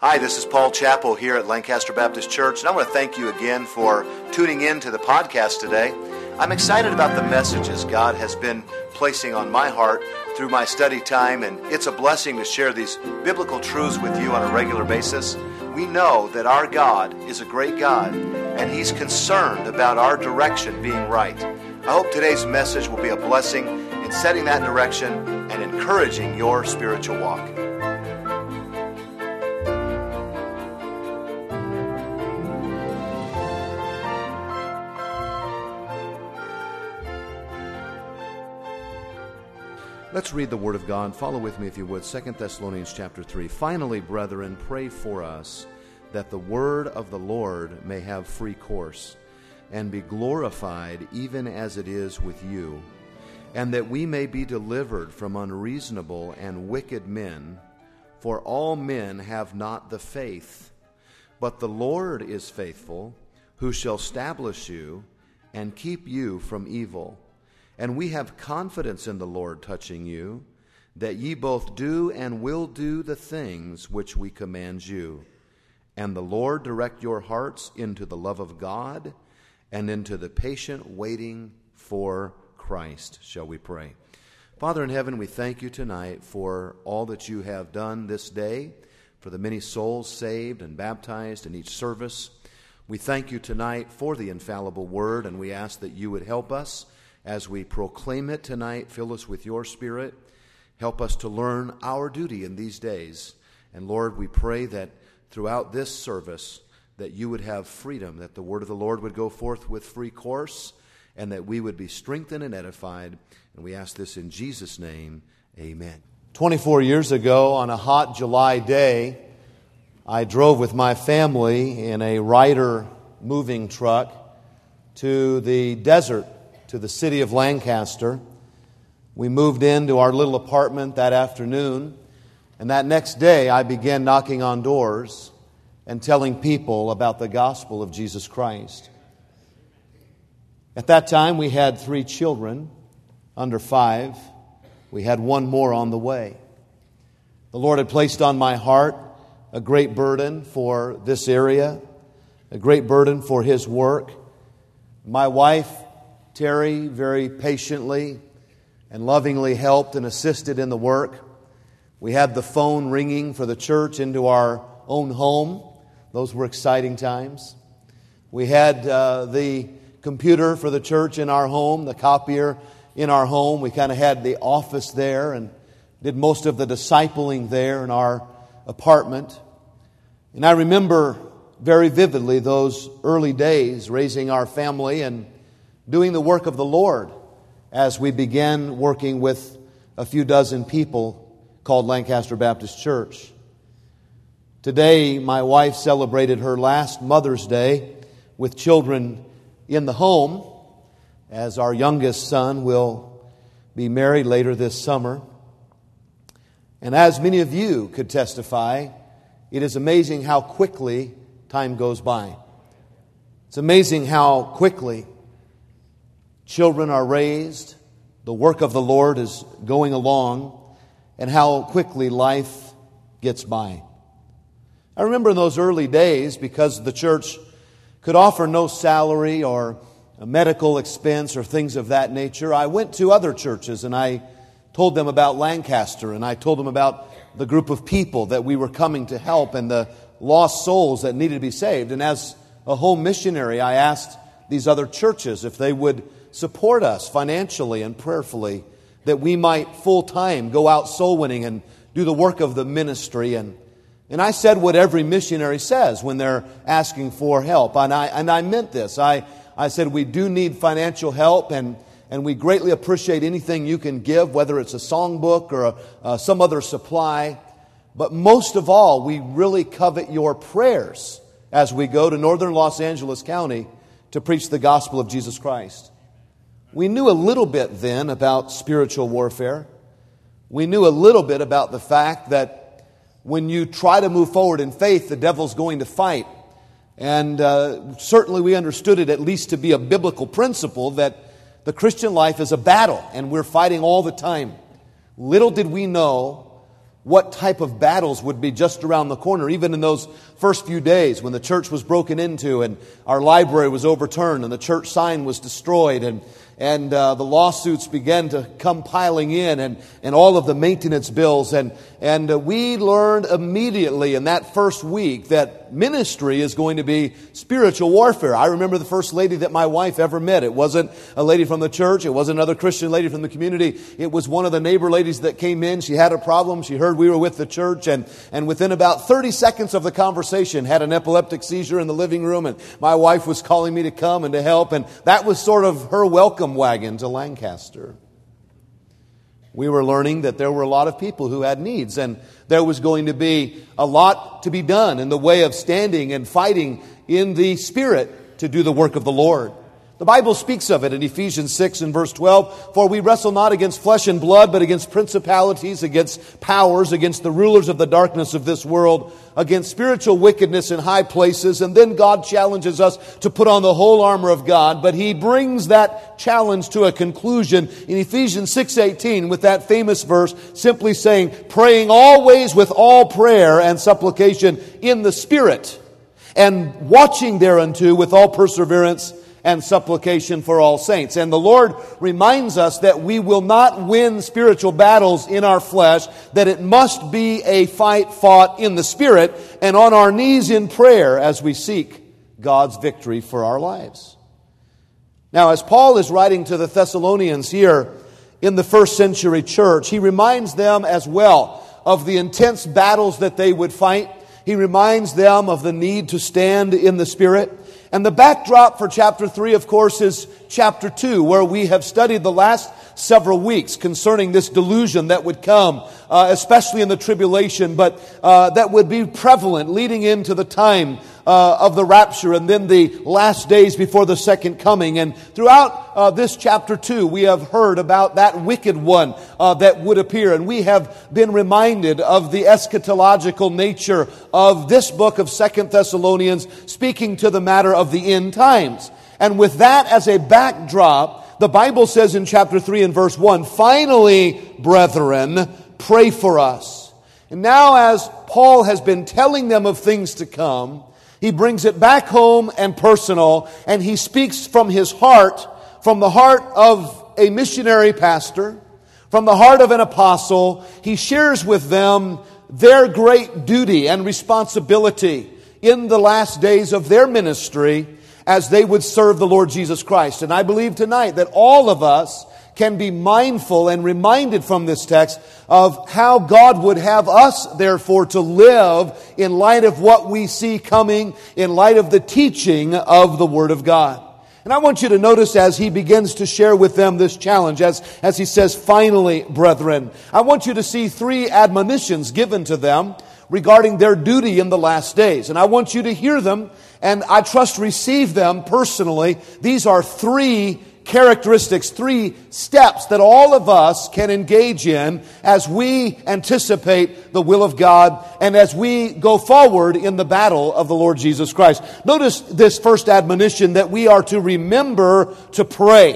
Hi, this is Paul Chappell here at Lancaster Baptist Church, and I want to thank you again for tuning in to the podcast today. I'm excited about the messages God has been placing on my heart through my study time, and it's a blessing to share these biblical truths with you on a regular basis. We know that our God is a great God, and He's concerned about our direction being right. I hope today's message will be a blessing in setting that direction and encouraging your spiritual walk. Let's read the Word of God. Follow with me if you would. 2 Thessalonians chapter 3. Finally, brethren, pray for us that the word of the Lord may have free course and be glorified even as it is with you, and that we may be delivered from unreasonable and wicked men, for all men have not the faith. But the Lord is faithful, who shall establish you and keep you from evil. And we have confidence in the Lord touching you, that ye both do and will do the things which we command you. And the Lord direct your hearts into the love of God and into the patient waiting for Christ. Shall we pray? Father in heaven, we thank you tonight for all that you have done this day, for the many souls saved and baptized in each service. We thank you tonight for the infallible word, and we ask that you would help us as we proclaim it tonight. Fill us with your Spirit. Help us to learn our duty in these days. And Lord, we pray that throughout this service that you would have freedom, that the word of the Lord would go forth with free course, and that we would be strengthened and edified. And we ask this in Jesus' name, amen. 24 years ago, on a hot July day, I drove with my family in a Ryder moving truck to the desert, to the city of Lancaster. We moved into our little apartment that afternoon, and that next day I began knocking on doors and telling people about the gospel of Jesus Christ. At that time we had 3 children under 5. We had one more on the way. The Lord had placed on my heart a great burden for this area, a great burden for His work. My wife, Terry, very patiently and lovingly helped and assisted in the work. We had the phone ringing for the church into our own home. Those were exciting times. We had the computer for the church in our home, the copier in our home. We kind of had the office there and did most of the discipling there in our apartment. And I remember very vividly those early days raising our family and doing the work of the Lord as we began working with a few dozen people called Lancaster Baptist Church. Today, my wife celebrated her last Mother's Day with children in the home, as our youngest son will be married later this summer. And as many of you could testify, it is amazing how quickly time goes by. It's amazing how quickly children are raised, the work of the Lord is going along, and how quickly life gets by. I remember in those early days, because the church could offer no salary or a medical expense or things of that nature, I went to other churches and I told them about Lancaster, and I told them about the group of people that we were coming to help and the lost souls that needed to be saved. And as a home missionary, I asked these other churches if they would support us financially and prayerfully, that we might full-time go out soul winning and do the work of the ministry. And I said what every missionary says when they're asking for help. And I meant this. I said we do need financial help, and we greatly appreciate anything you can give, whether it's a songbook or some other supply. But most of all, we really covet your prayers as we go to northern Los Angeles County to preach the gospel of Jesus Christ. We knew a little bit then about spiritual warfare. We knew a little bit about the fact that when you try to move forward in faith, the devil's going to fight. And certainly we understood it at least to be a biblical principle that the Christian life is a battle and we're fighting all the time. Little did we know what type of battles would be just around the corner, even in those first few days when the church was broken into and our library was overturned and the church sign was destroyed and the lawsuits began to come piling in and all of the maintenance bills. And we learned immediately in that first week that ministry is going to be spiritual warfare. I remember the first lady that my wife ever met. It wasn't a lady from the church. It wasn't another Christian lady from the community. It was one of the neighbor ladies that came in. She had a problem. She heard we were with the church. And within about 30 seconds of the conversation, had an epileptic seizure in the living room. And my wife was calling me to come and to help. And that was sort of her welcome wagon to Lancaster. We were learning that there were a lot of people who had needs, and there was going to be a lot to be done in the way of standing and fighting in the Spirit to do the work of the Lord. The Bible speaks of it in Ephesians 6 and verse 12. For we wrestle not against flesh and blood, but against principalities, against powers, against the rulers of the darkness of this world, against spiritual wickedness in high places. And then God challenges us to put on the whole armor of God. But He brings that challenge to a conclusion in Ephesians 6:18 with that famous verse simply saying, praying always with all prayer and supplication in the Spirit, and watching thereunto with all perseverance and supplication for all saints. And the Lord reminds us that we will not win spiritual battles in our flesh, that it must be a fight fought in the Spirit and on our knees in prayer as we seek God's victory for our lives. Now, as Paul is writing to the Thessalonians here in the first century church, he reminds them as well of the intense battles that they would fight. He reminds them of the need to stand in the Spirit. And the backdrop for chapter 3, of course, is chapter 2, where we have studied the last several weeks concerning this delusion that would come, especially in the tribulation, but that would be prevalent leading into the time of the rapture and then the last days before the second coming. And throughout this chapter 2, we have heard about that wicked one that would appear. And we have been reminded of the eschatological nature of this book of 2 Thessalonians, speaking to the matter of the end times. And with that as a backdrop, the Bible says in chapter 3 and verse 1, finally, brethren, pray for us. And now as Paul has been telling them of things to come, he brings it back home and personal, and he speaks from his heart, from the heart of a missionary pastor, from the heart of an apostle. He shares with them their great duty and responsibility in the last days of their ministry as they would serve the Lord Jesus Christ. And I believe tonight that all of us can be mindful and reminded from this text of how God would have us, therefore, to live in light of what we see coming, in light of the teaching of the Word of God. And I want you to notice as he begins to share with them this challenge, as he says, finally, brethren, I want you to see three admonitions given to them regarding their duty in the last days. And I want you to hear them, and I trust receive them personally. These are three characteristics, three steps that all of us can engage in as we anticipate the will of God and as we go forward in the battle of the Lord Jesus Christ. Notice this first admonition that we are to remember to pray.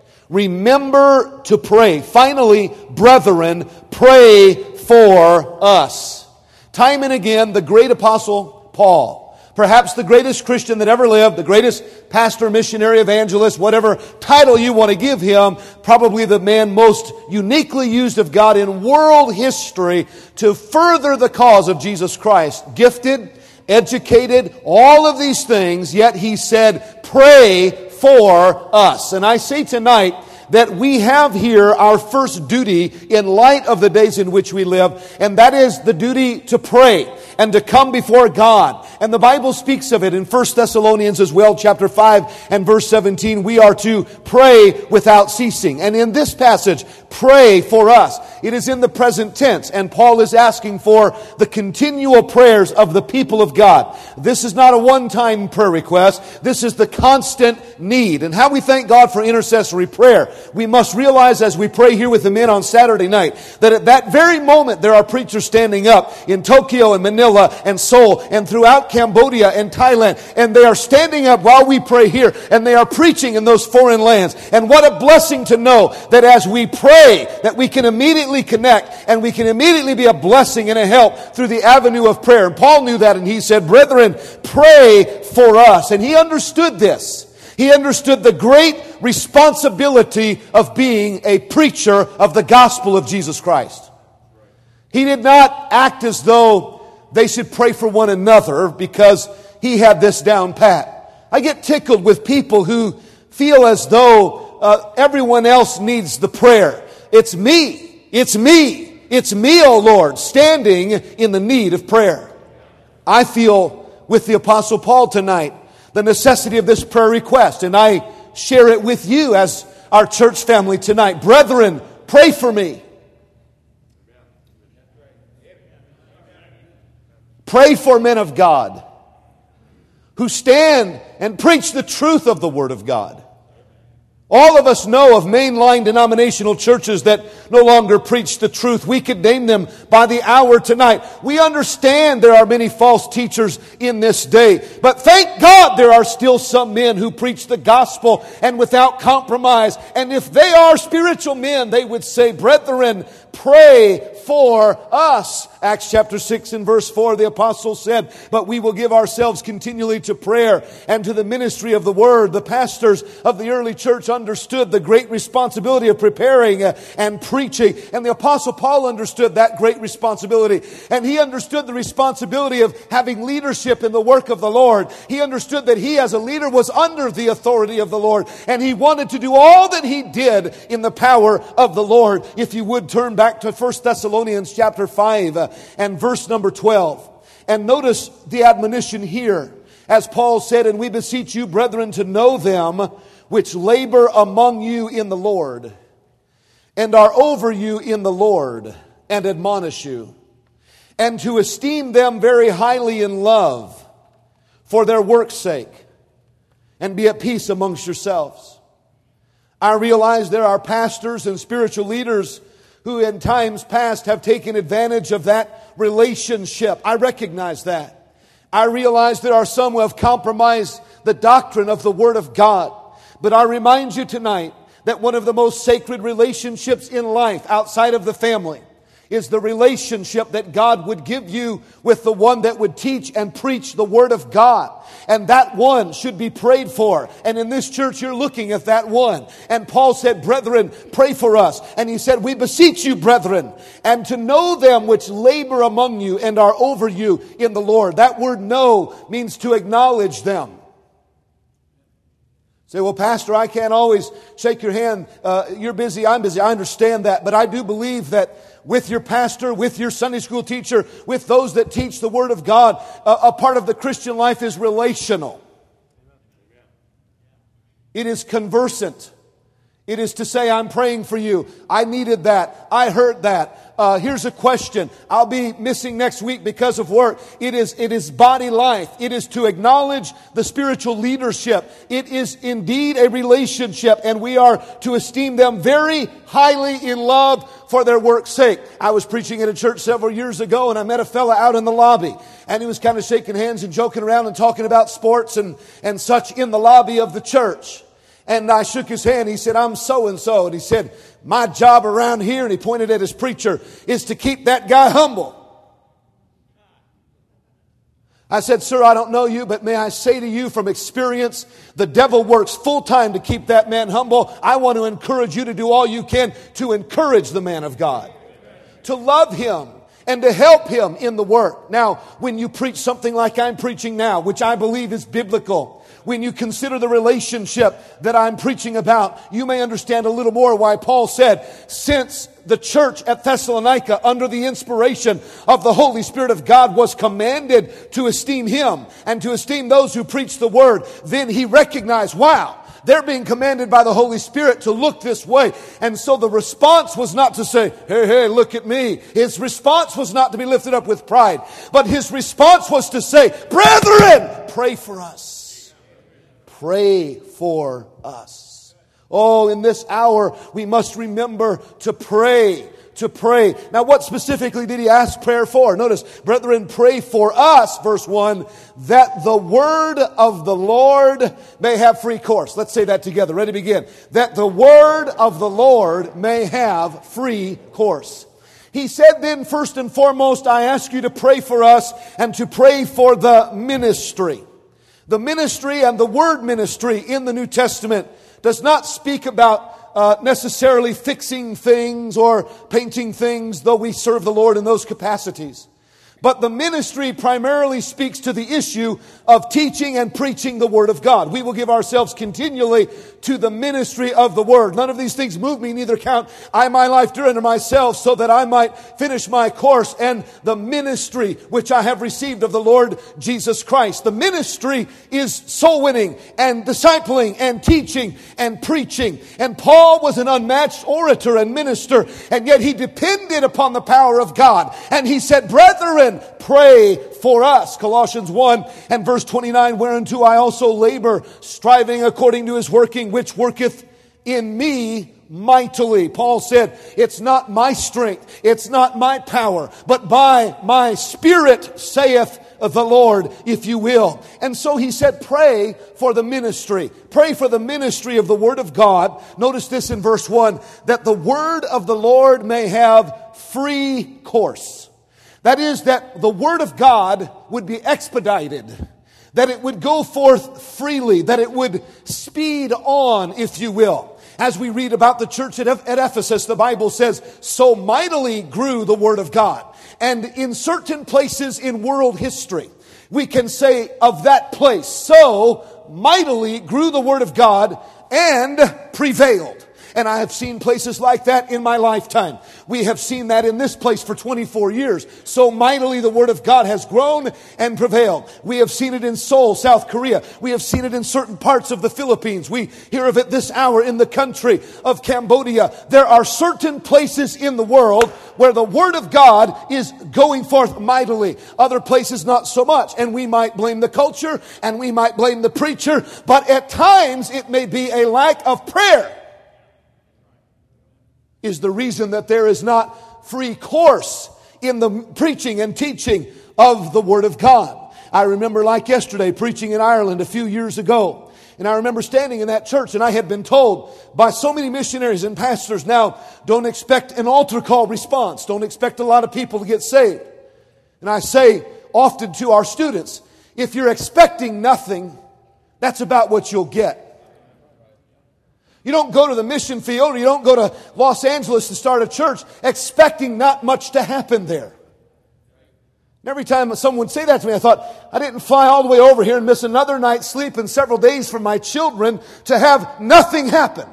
Remember to pray. Finally, brethren, pray for us. Time and again, the great apostle Paul, perhaps the greatest Christian that ever lived, the greatest pastor, missionary, evangelist, whatever title you want to give him, probably the man most uniquely used of God in world history to further the cause of Jesus Christ. Gifted, educated, all of these things, yet he said, pray for us. And I say tonight that we have here our first duty in light of the days in which we live, and that is the duty to pray and to come before God. And the Bible speaks of it in 1 Thessalonians as well, chapter 5 and verse 17. We are to pray without ceasing. And in this passage, pray for us. It is in the present tense, and Paul is asking for the continual prayers of the people of God. This is not a one-time prayer request. This is the constant need. And how we thank God for intercessory prayer. We must realize as we pray here with the men on Saturday night that at that very moment there are preachers standing up in Tokyo and Manila and Seoul and throughout Cambodia and Thailand, and they are standing up while we pray here, and they are preaching in those foreign lands. And what a blessing to know that as we pray that we can immediately immediately connect, and we can immediately be a blessing and a help through the avenue of prayer. And Paul knew that, and he said, brethren, pray for us. And he understood this. He understood the great responsibility of being a preacher of the gospel of Jesus Christ. He did not act as though they should pray for one another because he had this down pat. I get tickled with people who feel as though everyone else needs the prayer. It's me, oh Lord, standing in the need of prayer. I feel with the Apostle Paul tonight the necessity of this prayer request, and I share it with you as our church family tonight. Brethren, pray for me. Pray for men of God who stand and preach the truth of the Word of God. All of us know of mainline denominational churches that no longer preach the truth. We could name them by the hour tonight. We understand there are many false teachers in this day. But thank God there are still some men who preach the gospel and without compromise. And if they are spiritual men, they would say, brethren, pray for us. Acts chapter 6 and verse 4, the apostle said, but we will give ourselves continually to prayer and to the ministry of the word. The pastors of the early church understood the great responsibility of preparing and preaching. And the apostle Paul understood that great responsibility. And he understood the responsibility of having leadership in the work of the Lord. He understood that he as a leader was under the authority of the Lord. And he wanted to do all that he did in the power of the Lord. If you would turn back to 1 Thessalonians chapter 5 and verse number 12. And notice the admonition here. As Paul said, and we beseech you, brethren, to know them which labor among you in the Lord, and are over you in the Lord, and admonish you, and to esteem them very highly in love for their work's sake, and be at peace amongst yourselves. I realize there are pastors and spiritual leaders who in times past have taken advantage of that relationship. I recognize that. I realize there are some who have compromised the doctrine of the Word of God. But I remind you tonight that one of the most sacred relationships in life outside of the family is the relationship that God would give you with the one that would teach and preach the Word of God. And that one should be prayed for. And in this church, you're looking at that one. And Paul said, brethren, pray for us. And he said, we beseech you, brethren, and to know them which labor among you and are over you in the Lord. That word know means to acknowledge them. Say, well, Pastor, I can't always shake your hand. You're busy, I'm busy. I understand that. But I do believe that with your pastor, with your Sunday school teacher, with those that teach the Word of God, a part of the Christian life is relational. It is conversant. It is to say, I'm praying for you. I needed that. I heard that. Here's a question. I'll be missing next week because of work. It is body life. It is to acknowledge the spiritual leadership. It is indeed a relationship, and we are to esteem them very highly in love for their work's sake. I was preaching at a church several years ago, and I met a fella out in the lobby, and he was kind of shaking hands and joking around and talking about sports and such in the lobby of the church. And I shook his hand. He said, I'm so-and-so. And he said, my job around here, and he pointed at his preacher, is to keep that guy humble. I said, sir, I don't know you, but may I say to you from experience, the devil works full time to keep that man humble. I want to encourage you to do all you can to encourage the man of God, to love him, and to help him in the work. Now, when you preach something like I'm preaching now, which I believe is biblical, when you consider the relationship that I'm preaching about, you may understand a little more why Paul said, since the church at Thessalonica, under the inspiration of the Holy Spirit of God, was commanded to esteem him and to esteem those who preach the word, then he recognized, wow, they're being commanded by the Holy Spirit to look this way. And so the response was not to say, hey, look at me. His response was not to be lifted up with pride. But his response was to say, brethren, pray for us. Pray for us. Oh, in this hour, we must remember to pray to pray. Now, what specifically did he ask prayer for? Notice, brethren, pray for us, verse 1, that the word of the Lord may have free course. Let's say that together. Ready, begin. That the word of the Lord may have free course. He said then, first and foremost, I ask you to pray for us and to pray for the ministry. The ministry and the word ministry in the New Testament does not speak about necessarily fixing things or painting things, though we serve the Lord in those capacities. But the ministry primarily speaks to the issue of teaching and preaching the Word of God. We will give ourselves continually to the ministry of the Word. None of these things move me, neither count I my life dear unto myself, so that I might finish my course and the ministry which I have received of the Lord Jesus Christ. The ministry is soul winning and discipling and teaching and preaching. And Paul was an unmatched orator and minister, and yet he depended upon the power of God. And he said, brethren, pray for us. Colossians 1 and verse 29, whereunto I also labor, striving according to his working, which worketh in me mightily. Paul said, it's not my strength, it's not my power, but by my Spirit, saith the Lord, if you will. And so he said, pray for the ministry. Pray for the ministry of the Word of God. Notice this in verse 1, that the Word of the Lord may have free course. That is, that the Word of God would be expedited, that it would go forth freely, that it would speed on, if you will. As we read about the church at Ephesus, the Bible says, so mightily grew the Word of God. And in certain places in world history, we can say of that place, so mightily grew the Word of God and prevailed. And I have seen places like that in my lifetime. We have seen that in this place for 24 years. So mightily the Word of God has grown and prevailed. We have seen it in Seoul, South Korea. We have seen it in certain parts of the Philippines. We hear of it this hour in the country of Cambodia. There are certain places in the world where the Word of God is going forth mightily. Other places not so much. And we might blame the culture and we might blame the preacher. But at times it may be a lack of prayer is the reason that there is not free course in the preaching and teaching of the Word of God. I remember like yesterday preaching in Ireland a few years ago. And I remember standing in that church and I had been told by so many missionaries and pastors, now don't expect an altar call response. Don't expect a lot of people to get saved. And I say often to our students, if you're expecting nothing, that's about what you'll get. You don't go to the mission field or you don't go to Los Angeles to start a church expecting not much to happen there. And every time someone would say that to me, I thought, I didn't fly all the way over here and miss another night's sleep and several days from my children to have nothing happen.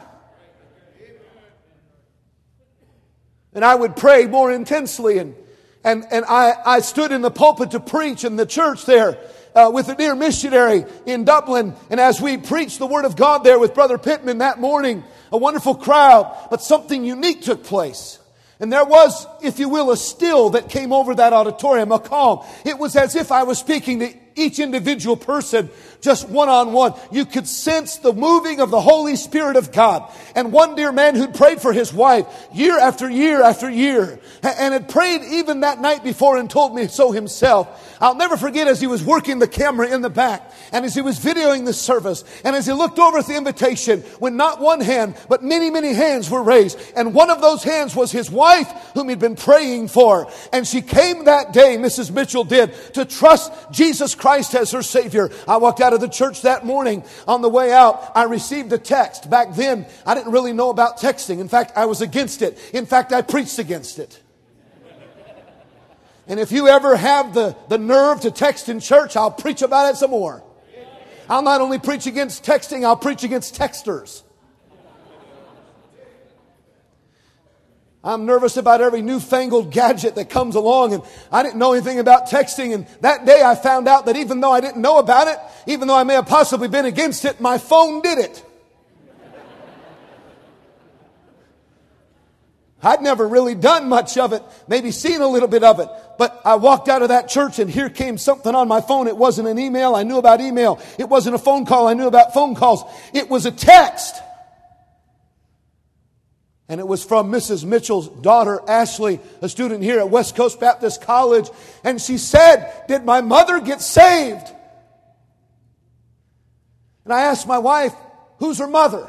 And I would pray more intensely and I stood in the pulpit to preach in the church there. With a dear missionary in Dublin. And as we preached the Word of God there with Brother Pittman that morning, a wonderful crowd, but something unique took place. And there was, if you will, a still that came over that auditorium, a calm. It was as if I was speaking to each individual person, just one-on-one. You could sense the moving of the Holy Spirit of God. And one dear man who'd prayed for his wife year after year after year, and had prayed even that night before and told me so himself. I'll never forget as he was working the camera in the back, and as he was videoing the service, and as he looked over at the invitation, when not one hand, but many, many hands were raised. And one of those hands was his wife, whom he'd been praying for. And she came that day, Mrs. Mitchell did, to trust Jesus Christ as her Savior. I walked out of the church that morning. On the way out, I received a text. Back then, I didn't really know about texting. In fact, I was against it. In fact, I preached against it. And if you ever have the nerve to text in church, I'll preach about it some more. I'll not only preach against texting, I'll preach against texters. I'm nervous about every newfangled gadget that comes along, and I didn't know anything about texting. And that day I found out that even though I didn't know about it, even though I may have possibly been against it, my phone did it. I'd never really done much of it, maybe seen a little bit of it. But I walked out of that church and here came something on my phone. It wasn't an email. I knew about email. It wasn't a phone call. I knew about phone calls. It was a text. And it was from Mrs. Mitchell's daughter, Ashley, a student here at West Coast Baptist College. And she said, "Did my mother get saved?" And I asked my wife, "Who's her mother?"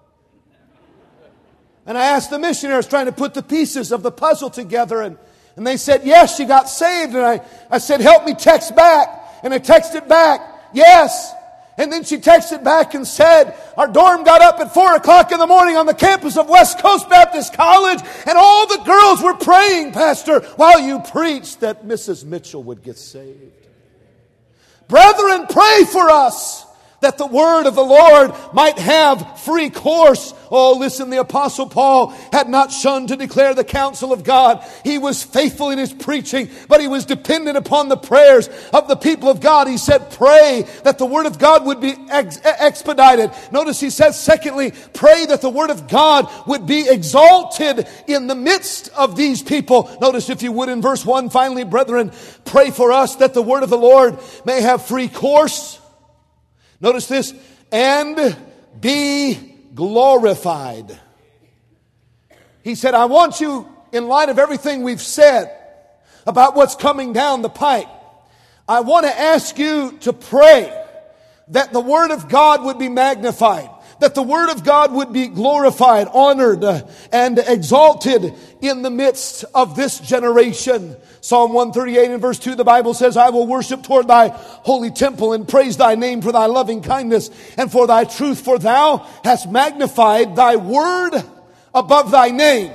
And I asked the missionaries trying to put the pieces of the puzzle together. And they said, "Yes, she got saved." And I said, "Help me text back." And I texted back, "Yes." And then she texted back and said, "Our dorm got up at 4 o'clock in the morning on the campus of West Coast Baptist College, and all the girls were praying, Pastor, while you preached that Mrs. Mitchell would get saved." Brethren, pray for us that the word of the Lord might have free course. Oh, listen, the Apostle Paul had not shunned to declare the counsel of God. He was faithful in his preaching, but he was dependent upon the prayers of the people of God. He said, pray that the word of God would be expedited. Notice he says, secondly, pray that the word of God would be exalted in the midst of these people. Notice, if you would, in verse 1, finally, brethren, pray for us that the word of the Lord may have free course. Notice this, and be glorified. He said, I want you, in light of everything we've said about what's coming down the pipe, I want to ask you to pray that the word of God would be magnified, that the word of God would be glorified, honored, and exalted in the midst of this generation. Psalm 138 and verse 2, the Bible says, I will worship toward thy holy temple and praise thy name for thy loving kindness and for thy truth, for thou hast magnified thy word above thy name.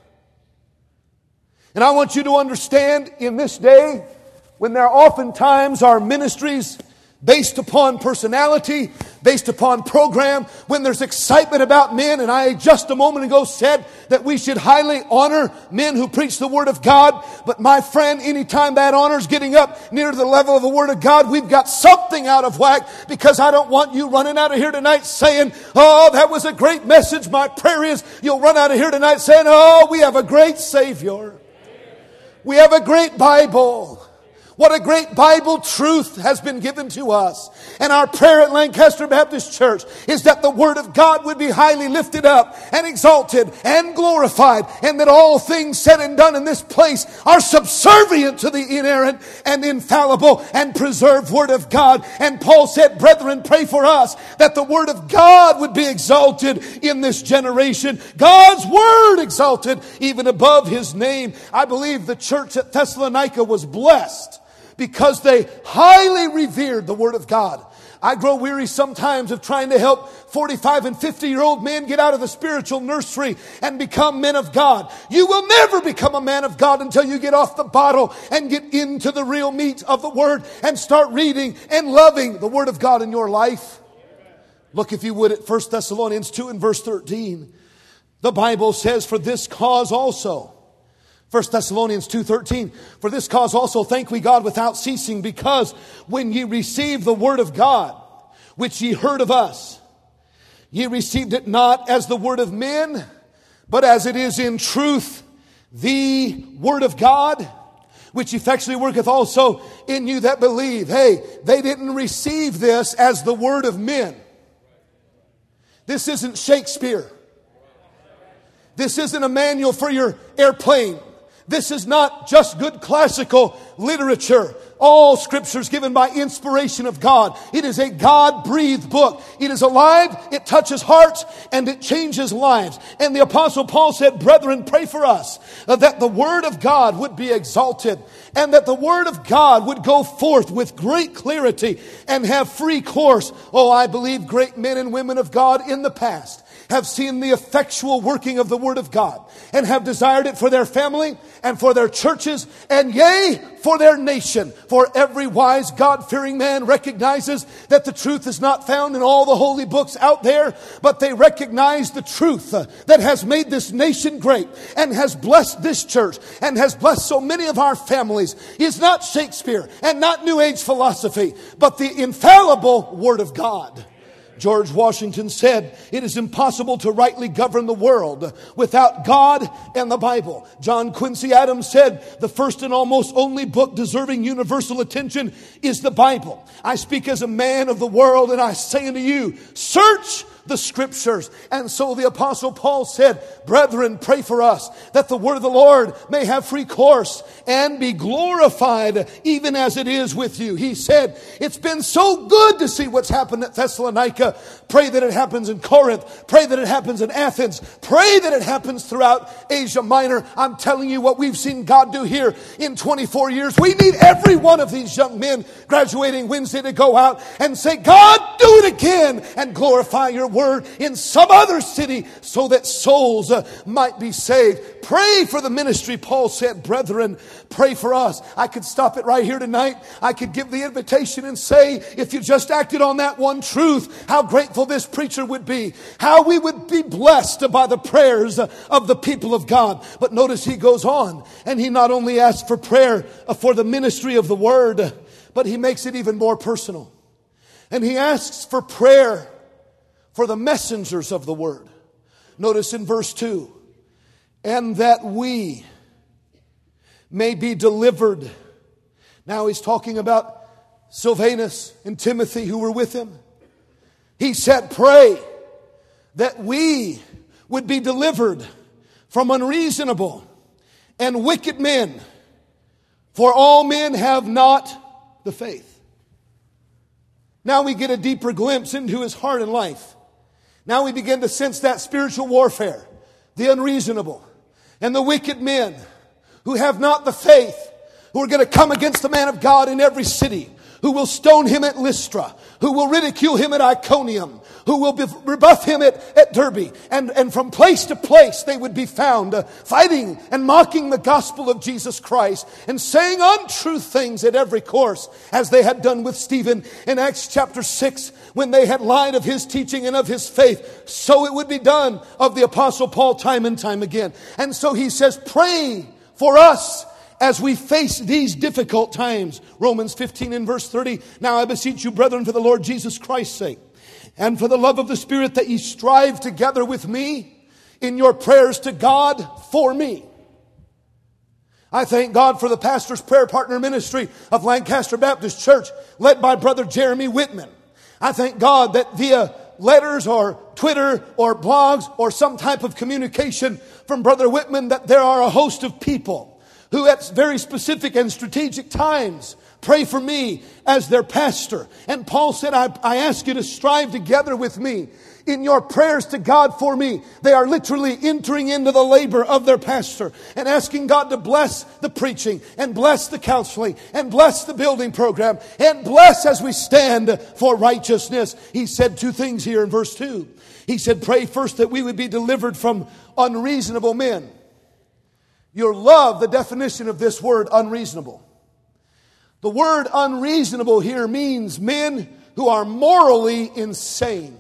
And I want you to understand, in this day, when there oftentimes are ministries based upon personality, based upon program, when there's excitement about men, and I just a moment ago said that we should highly honor men who preach the Word of God. But my friend, anytime that honor is getting up near the level of the Word of God, we've got something out of whack, because I don't want you running out of here tonight saying, oh, that was a great message. My prayer is you'll run out of here tonight saying, oh, we have a great Savior. We have a great Bible. What a great Bible truth has been given to us. And our prayer at Lancaster Baptist Church is that the Word of God would be highly lifted up and exalted and glorified, and that all things said and done in this place are subservient to the inerrant and infallible and preserved Word of God. And Paul said, brethren, pray for us that the Word of God would be exalted in this generation. God's Word exalted even above His name. I believe the church at Thessalonica was blessed because they highly revered the Word of God. I grow weary sometimes of trying to help 45 and 50-year-old men get out of the spiritual nursery and become men of God. You will never become a man of God until you get off the bottle and get into the real meat of the Word and start reading and loving the Word of God in your life. Look, if you would, at 1 Thessalonians 2 and verse 13. The Bible says, for this cause also, 1 Thessalonians 2:13, for this cause also thank we God without ceasing, because when ye received the word of God, which ye heard of us, ye received it not as the word of men, but as it is in truth the word of God, which effectually worketh also in you that believe. Hey, they didn't receive this as the word of men. This isn't Shakespeare. This isn't a manual for your airplane. This is not just good classical literature. All Scripture is given by inspiration of God. It is a God-breathed book. It is alive, it touches hearts, and it changes lives. And the Apostle Paul said, brethren, pray for us that the Word of God would be exalted, and that the Word of God would go forth with great clarity and have free course. Oh, I believe great men and women of God in the past have seen the effectual working of the Word of God and have desired it for their family and for their churches, and yea, for their nation. For every wise, God-fearing man recognizes that the truth is not found in all the holy books out there, but they recognize the truth that has made this nation great and has blessed this church and has blessed so many of our families is not Shakespeare and not New Age philosophy, but the infallible Word of God. George Washington said, it is impossible to rightly govern the world without God and the Bible. John Quincy Adams said, the first and almost only book deserving universal attention is the Bible. I speak as a man of the world, and I say unto you, search the Scriptures. And so the Apostle Paul said, brethren, pray for us that the word of the Lord may have free course and be glorified even as it is with you. He said, it's been so good to see what's happened at Thessalonica. Pray that it happens in Corinth. Pray that it happens in Athens. Pray that it happens throughout Asia Minor. I'm telling you what we've seen God do here in 24 years. We need every one of these young men graduating Wednesday to go out and say, God, do it again and glorify your word in some other city so that souls might be saved. Pray for the ministry. Paul said, brethren, pray for us. I could stop it right here tonight. I could give the invitation and say, if you just acted on that one truth, how grateful this preacher would be. How we would be blessed by the prayers of the people of God. But notice he goes on and he not only asks for prayer for the ministry of the word, but he makes it even more personal. And he asks for prayer for the messengers of the word. Notice in verse 2, and that we may be delivered. Now he's talking about Silvanus and Timothy who were with him. He said, pray that we would be delivered from unreasonable and wicked men, for all men have not the faith. Now we get a deeper glimpse into his heart and life. Now we begin to sense that spiritual warfare, the unreasonable and the wicked men who have not the faith, who are going to come against the man of God in every city, who will stone him at Lystra, who will ridicule him at Iconium, who will rebuff him at Derbe. And from place to place they would be found fighting and mocking the gospel of Jesus Christ and saying untrue things at every course, as they had done with Stephen in Acts chapter 6 when they had lied of his teaching and of his faith. So it would be done of the Apostle Paul time and time again. And so he says, pray for us as we face these difficult times. Romans 15 and verse 30. Now I beseech you, brethren, for the Lord Jesus Christ's sake, and for the love of the Spirit, that ye strive together with me in your prayers to God for me. I thank God for the pastor's prayer partner ministry of Lancaster Baptist Church, led by Brother Jeremy Whitman. I thank God that via letters or Twitter or blogs or some type of communication from Brother Whitman, that there are a host of people who at very specific and strategic times pray for me as their pastor. And Paul said, I ask you to strive together with me in your prayers to God for me. They are literally entering into the labor of their pastor and asking God to bless the preaching and bless the counseling and bless the building program and bless as we stand for righteousness. He said two things here in verse 2. He said, pray first that we would be delivered from unreasonable men. You'll love the definition of this word, unreasonable. The word unreasonable here means men who are morally insane.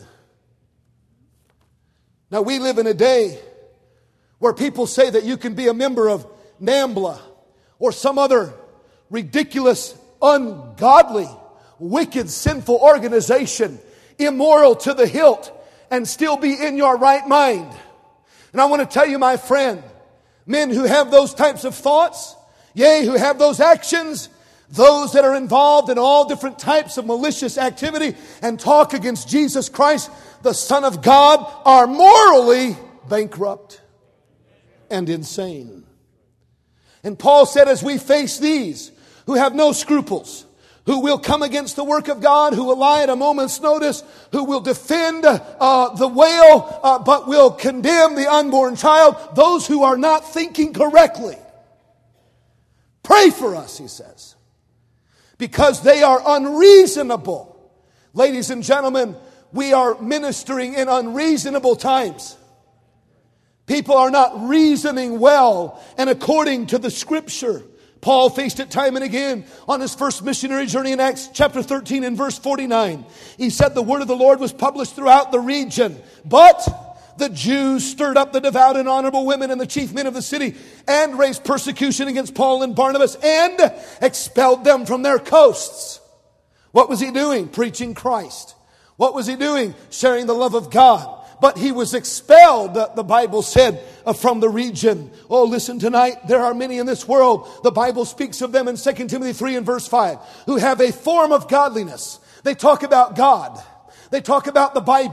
Now we live in a day where people say that you can be a member of NAMBLA or some other ridiculous, ungodly, wicked, sinful organization, immoral to the hilt, and still be in your right mind. And I want to tell you, my friend, men who have those types of thoughts, yea, who have those actions, those that are involved in all different types of malicious activity and talk against Jesus Christ, the Son of God, are morally bankrupt and insane. And Paul said, as we face these who have no scruples, who will come against the work of God, who will lie at a moment's notice, who will defend the whale, but will condemn the unborn child, those who are not thinking correctly. Pray for us, he says, because they are unreasonable. Ladies and gentlemen, we are ministering in unreasonable times. People are not reasoning well and according to the Scripture. Paul faced it time and again on his first missionary journey in Acts chapter 13 and verse 49. He said the word of the Lord was published throughout the region, but the Jews stirred up the devout and honorable women and the chief men of the city and raised persecution against Paul and Barnabas and expelled them from their coasts. What was he doing? Preaching Christ. What was he doing? Sharing the love of God. But he was expelled, the Bible said, from the region. Oh, listen tonight. There are many in this world. The Bible speaks of them in 2 Timothy 3 and verse 5, who have a form of godliness. They talk about God. They talk about the Bible.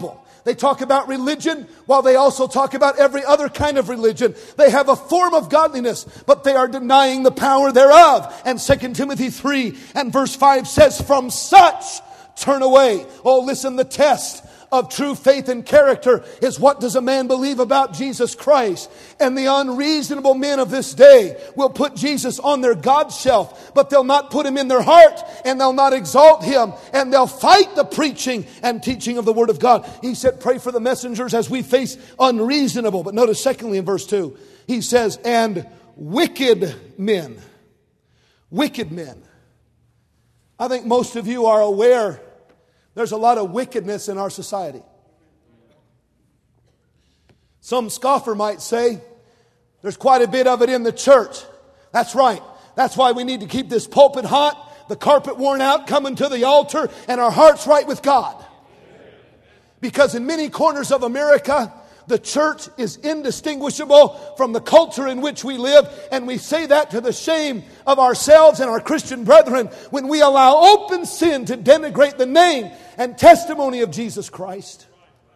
They talk about religion while they also talk about every other kind of religion. They have a form of godliness, but they are denying the power thereof. And 2 Timothy 3 and verse 5 says, from such turn away. Oh, listen, the test of true faith and character is what does a man believe about Jesus Christ. And the unreasonable men of this day will put Jesus on their God shelf, but they'll not put him in their heart, and they'll not exalt him, and they'll fight the preaching and teaching of the Word of God. He said, pray for the messengers as we face unreasonable. But notice secondly in verse 2, he says, and wicked men. Wicked men. I think most of you are aware there's a lot of wickedness in our society. Some scoffer might say, there's quite a bit of it in the church. That's right. That's why we need to keep this pulpit hot, the carpet worn out, coming to the altar, and our hearts right with God. Because in many corners of America, the church is indistinguishable from the culture in which we live, and we say that to the shame of ourselves and our Christian brethren when we allow open sin to denigrate the name and testimony of Jesus Christ.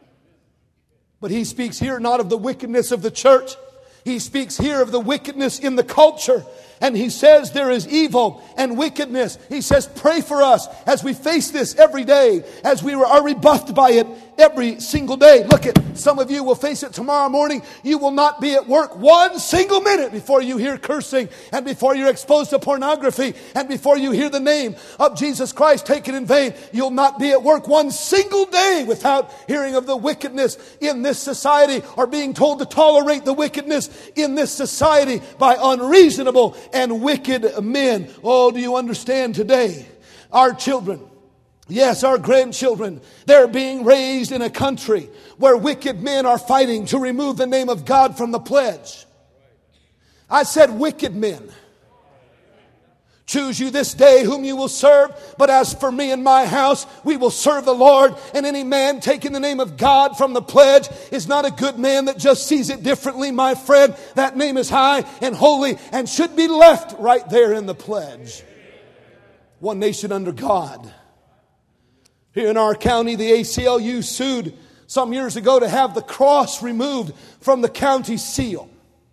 But he speaks here not of the wickedness of the church. He speaks here of the wickedness in the culture. And he says there is evil and wickedness. He says pray for us as we face this every day, as we are rebuffed by it every single day. Look at, some of you will face it tomorrow morning. You will not be at work one single minute before you hear cursing, and before you're exposed to pornography, and before you hear the name of Jesus Christ taken in vain. You'll not be at work one single day without hearing of the wickedness in this society, or being told to tolerate the wickedness in this society by unreasonable and wicked men. Oh, do you understand today? Our children, yes, our grandchildren, they're being raised in a country where wicked men are fighting to remove the name of God from the pledge. I said wicked men. Choose you this day whom you will serve. But as for me and my house, we will serve the Lord. And any man taking the name of God from the pledge is not a good man that just sees it differently, my friend. That name is high and holy and should be left right there in the pledge. One nation under God. Here in our county, the ACLU sued some years ago to have the cross removed from the county seal.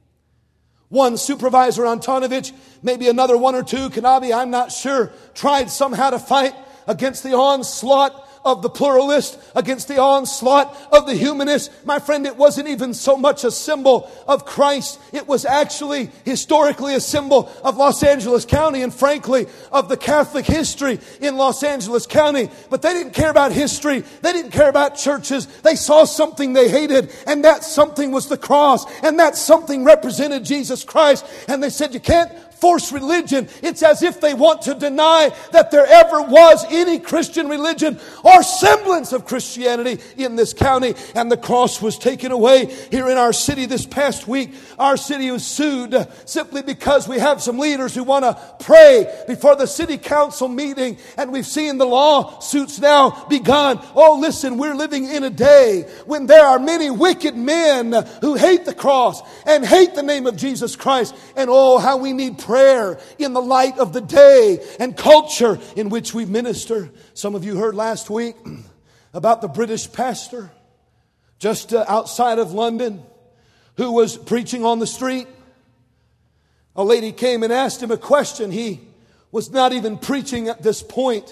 One supervisor, Antonovich, maybe another one or two, Kanabi, I'm not sure, tried somehow to fight against the onslaught of the pluralist, against the onslaught of the humanist. My friend, it wasn't even so much a symbol of Christ. It was actually historically a symbol of Los Angeles County, and frankly of the Catholic history in Los Angeles County. But they didn't care about history. They didn't care about churches. They saw something they hated, and that something was the cross, and that something represented Jesus Christ. And they said, you can't force religion. It's as if they want to deny that there ever was any Christian religion or semblance of Christianity in this county. And the cross was taken away here in our city this past week. Our city was sued simply because we have some leaders who want to pray before the city council meeting. And we've seen the lawsuits now begun. Oh, listen, we're living in a day when there are many wicked men who hate the cross and hate the name of Jesus Christ. And oh, how we need prayer in the light of the day and culture in which we minister. Some of you heard last week about the British pastor just outside of London who was preaching on the street. A lady came and asked him a question. He was not even preaching at this point,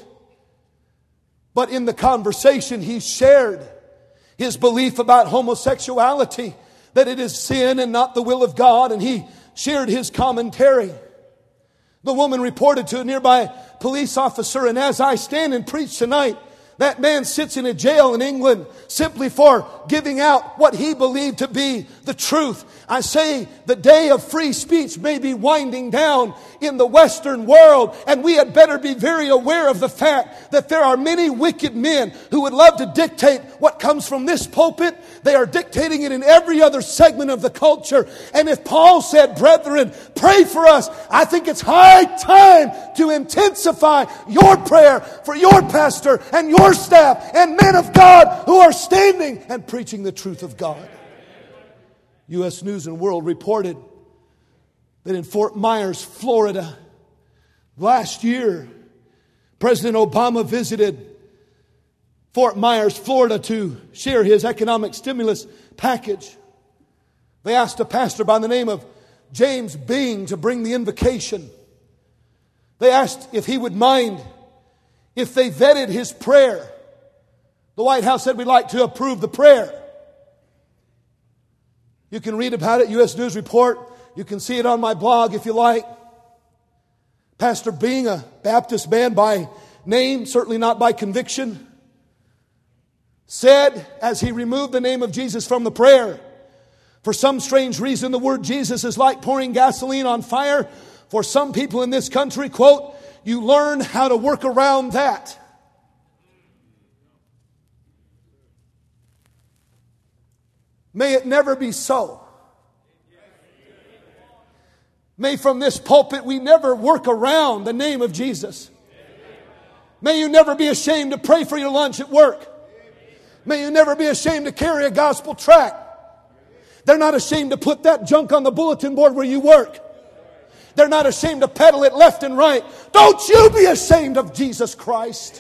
but in the conversation he shared his belief about homosexuality, that it is sin and not the will of God, and he shared his commentary. The woman reported to a nearby police officer, and as I stand and preach tonight, that man sits in a jail in England simply for giving out what he believed to be the truth. I say the day of free speech may be winding down in the Western world, and we had better be very aware of the fact that there are many wicked men who would love to dictate what comes from this pulpit. They are dictating it in every other segment of the culture. And if Paul said, brethren, pray for us, I think it's high time to intensify your prayer for your pastor and your staff and men of God who are standing and preaching the truth of God. U.S. News and World reported that in Fort Myers, Florida, last year, President Obama visited Fort Myers, Florida, to share his economic stimulus package. They asked a pastor by the name of James Bing to bring the invocation. They asked if he would mind if they vetted his prayer. The White House said, we'd like to approve the prayer. You can read about it, U.S. News Report. You can see it on my blog if you like. Pastor Bing, a Baptist man by name, certainly not by conviction, said as he removed the name of Jesus from the prayer, for some strange reason, the word Jesus is like pouring gasoline on fire. For some people in this country, quote, you learn how to work around that. May it never be so. May from this pulpit we never work around the name of Jesus. May you never be ashamed to pray for your lunch at work. May you never be ashamed to carry a gospel tract. They're not ashamed to put that junk on the bulletin board where you work. They're not ashamed to peddle it left and right. Don't you be ashamed of Jesus Christ.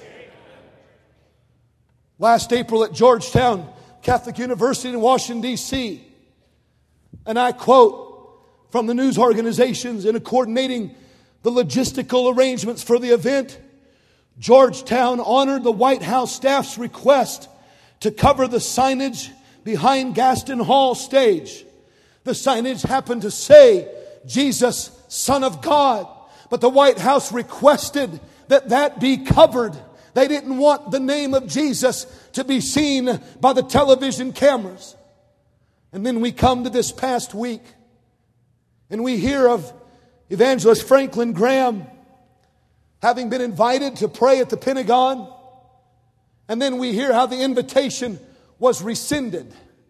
Last April at Georgetown Catholic University in Washington, D.C., and I quote from the news organizations in coordinating the logistical arrangements for the event, Georgetown honored the White House staff's request to cover the signage behind Gaston Hall stage. The signage happened to say, Jesus, Son of God. But the White House requested that be covered. They didn't want the name of Jesus to be seen by the television cameras. And then we come to this past week, and we hear of Evangelist Franklin Graham having been invited to pray at the Pentagon. And then we hear how the invitation was rescinded.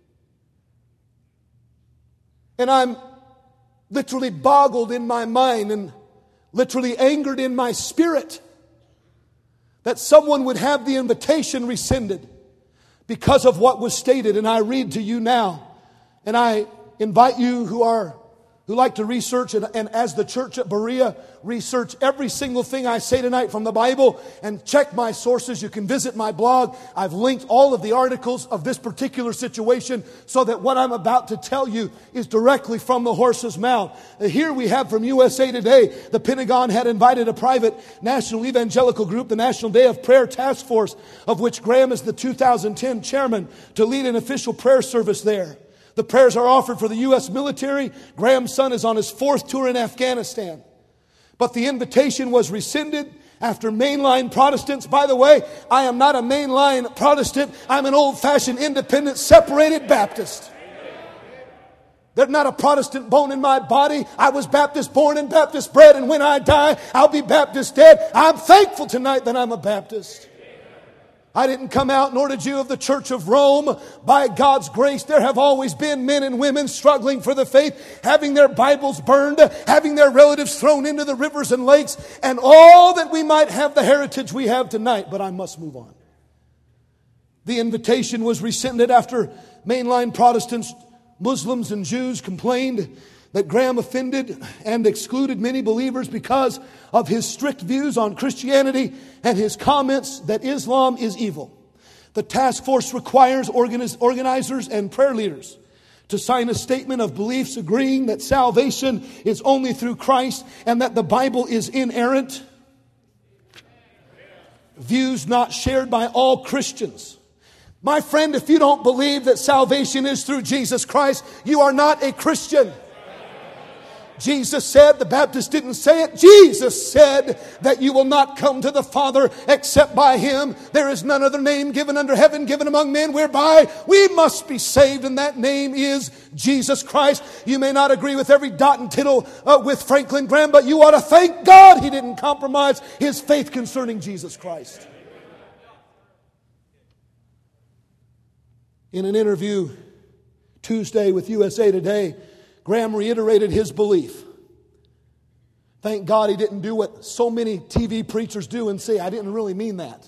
And I'm literally boggled in my mind and literally angered in my spirit that someone would have the invitation rescinded because of what was stated. And I read to you now, and I invite you who like to research and as the church at Berea, research every single thing I say tonight from the Bible and check my sources. You can visit my blog. I've linked all of the articles of this particular situation so that what I'm about to tell you is directly from the horse's mouth. Here we have from USA Today, the Pentagon had invited a private national evangelical group, the National Day of Prayer Task Force, of which Graham is the 2010 chairman, to lead an official prayer service there. The prayers are offered for the U.S. military. Graham's son is on his 4th tour in Afghanistan. But the invitation was rescinded after mainline Protestants. By the way, I am not a mainline Protestant. I'm an old-fashioned, independent, separated Baptist. There's not a Protestant bone in my body. I was Baptist born and Baptist bred, and when I die, I'll be Baptist dead. I'm thankful tonight that I'm a Baptist. I didn't come out, nor did you, of the Church of Rome. By God's grace, there have always been men and women struggling for the faith, having their Bibles burned, having their relatives thrown into the rivers and lakes, and all that we might have the heritage we have tonight. But I must move on. The invitation was rescinded after mainline Protestants, Muslims, and Jews complained that Graham offended and excluded many believers because of his strict views on Christianity and his comments that Islam is evil. The task force requires organizers and prayer leaders to sign a statement of beliefs agreeing that salvation is only through Christ and that the Bible is inerrant. Views not shared by all Christians. My friend, if you don't believe that salvation is through Jesus Christ, you are not a Christian. Jesus said, the Baptist didn't say it, Jesus said that you will not come to the Father except by Him. There is none other name given under heaven, given among men, whereby we must be saved, and that name is Jesus Christ. You may not agree with every dot and tittle with Franklin Graham, but you ought to thank God he didn't compromise his faith concerning Jesus Christ. In an interview Tuesday with USA Today, Graham reiterated his belief. Thank God he didn't do what so many TV preachers do and say, I didn't really mean that.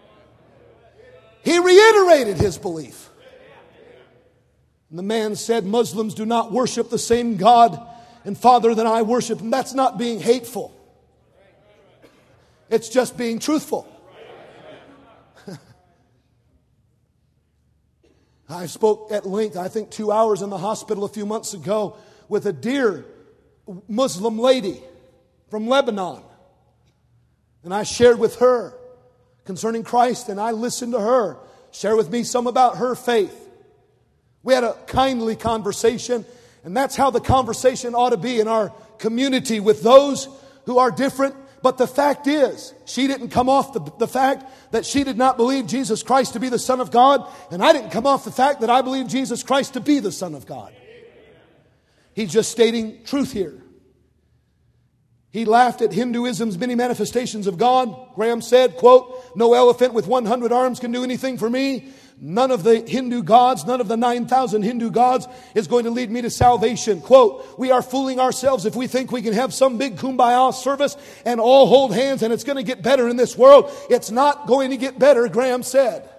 He reiterated his belief. And the man said, Muslims do not worship the same God and Father that I worship. And that's not being hateful. It's just being truthful. I spoke at length, I think 2 hours in the hospital a few months ago with a dear Muslim lady from Lebanon. And I shared with her concerning Christ, and I listened to her share with me some about her faith. We had a kindly conversation, and that's how the conversation ought to be in our community with those who are different. But the fact is, she didn't come off the fact that she did not believe Jesus Christ to be the Son of God, and I didn't come off the fact that I believe Jesus Christ to be the Son of God. He's just stating truth here. He laughed at Hinduism's many manifestations of God. Graham said, quote, "No elephant with 100 arms can do anything for me. None of the Hindu gods, none of the 9,000 Hindu gods is going to lead me to salvation." Quote, "We are fooling ourselves if we think we can have some big kumbaya service and all hold hands and it's going to get better in this world. It's not going to get better," Graham said.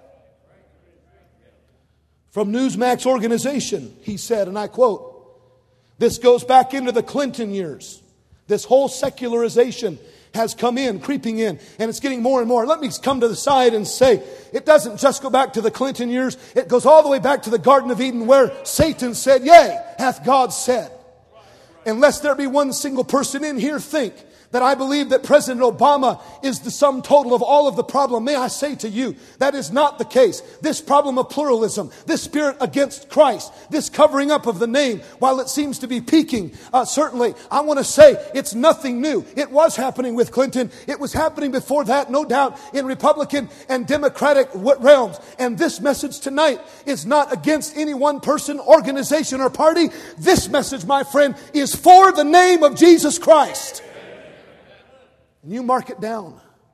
From Newsmax organization, he said, and I quote, "This goes back into the Clinton years. This whole secularization has come in, creeping in, and it's getting more and more." Let me come to the side and say, it doesn't just go back to the Clinton years. It goes all the way back to the Garden of Eden where Satan said, "Yea, hath God said." Unless there be one single person in here think that I believe that President Obama is the sum total of all of the problem, may I say to you, that is not the case. This problem of pluralism, this spirit against Christ, this covering up of the name, while it seems to be peaking, certainly, I want to say it's nothing new. It was happening with Clinton. It was happening before that, no doubt, in Republican and Democratic realms. And this message tonight is not against any one person, organization, or party. This message, my friend, is for the name of Jesus Christ. And you mark it down.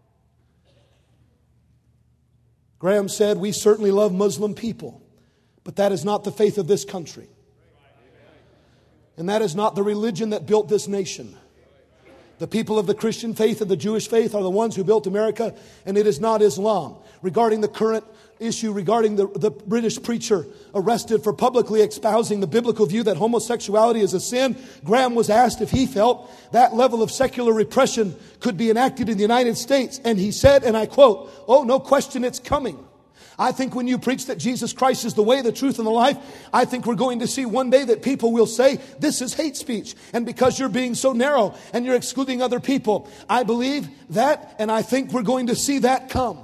Graham said, "We certainly love Muslim people, but that is not the faith of this country. And that is not the religion that built this nation. The people of the Christian faith and the Jewish faith are the ones who built America, and it is not Islam." Regarding the current issue regarding the British preacher arrested for publicly espousing the biblical view that homosexuality is a sin, Graham was asked if he felt that level of secular repression could be enacted in the United States. And he said, and I quote, "Oh, no question it's coming. I think when you preach that Jesus Christ is the way, the truth, and the life, I think we're going to see one day that people will say, this is hate speech. And because you're being so narrow and you're excluding other people, I believe that, and I think we're going to see that come."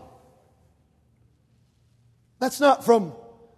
That's not from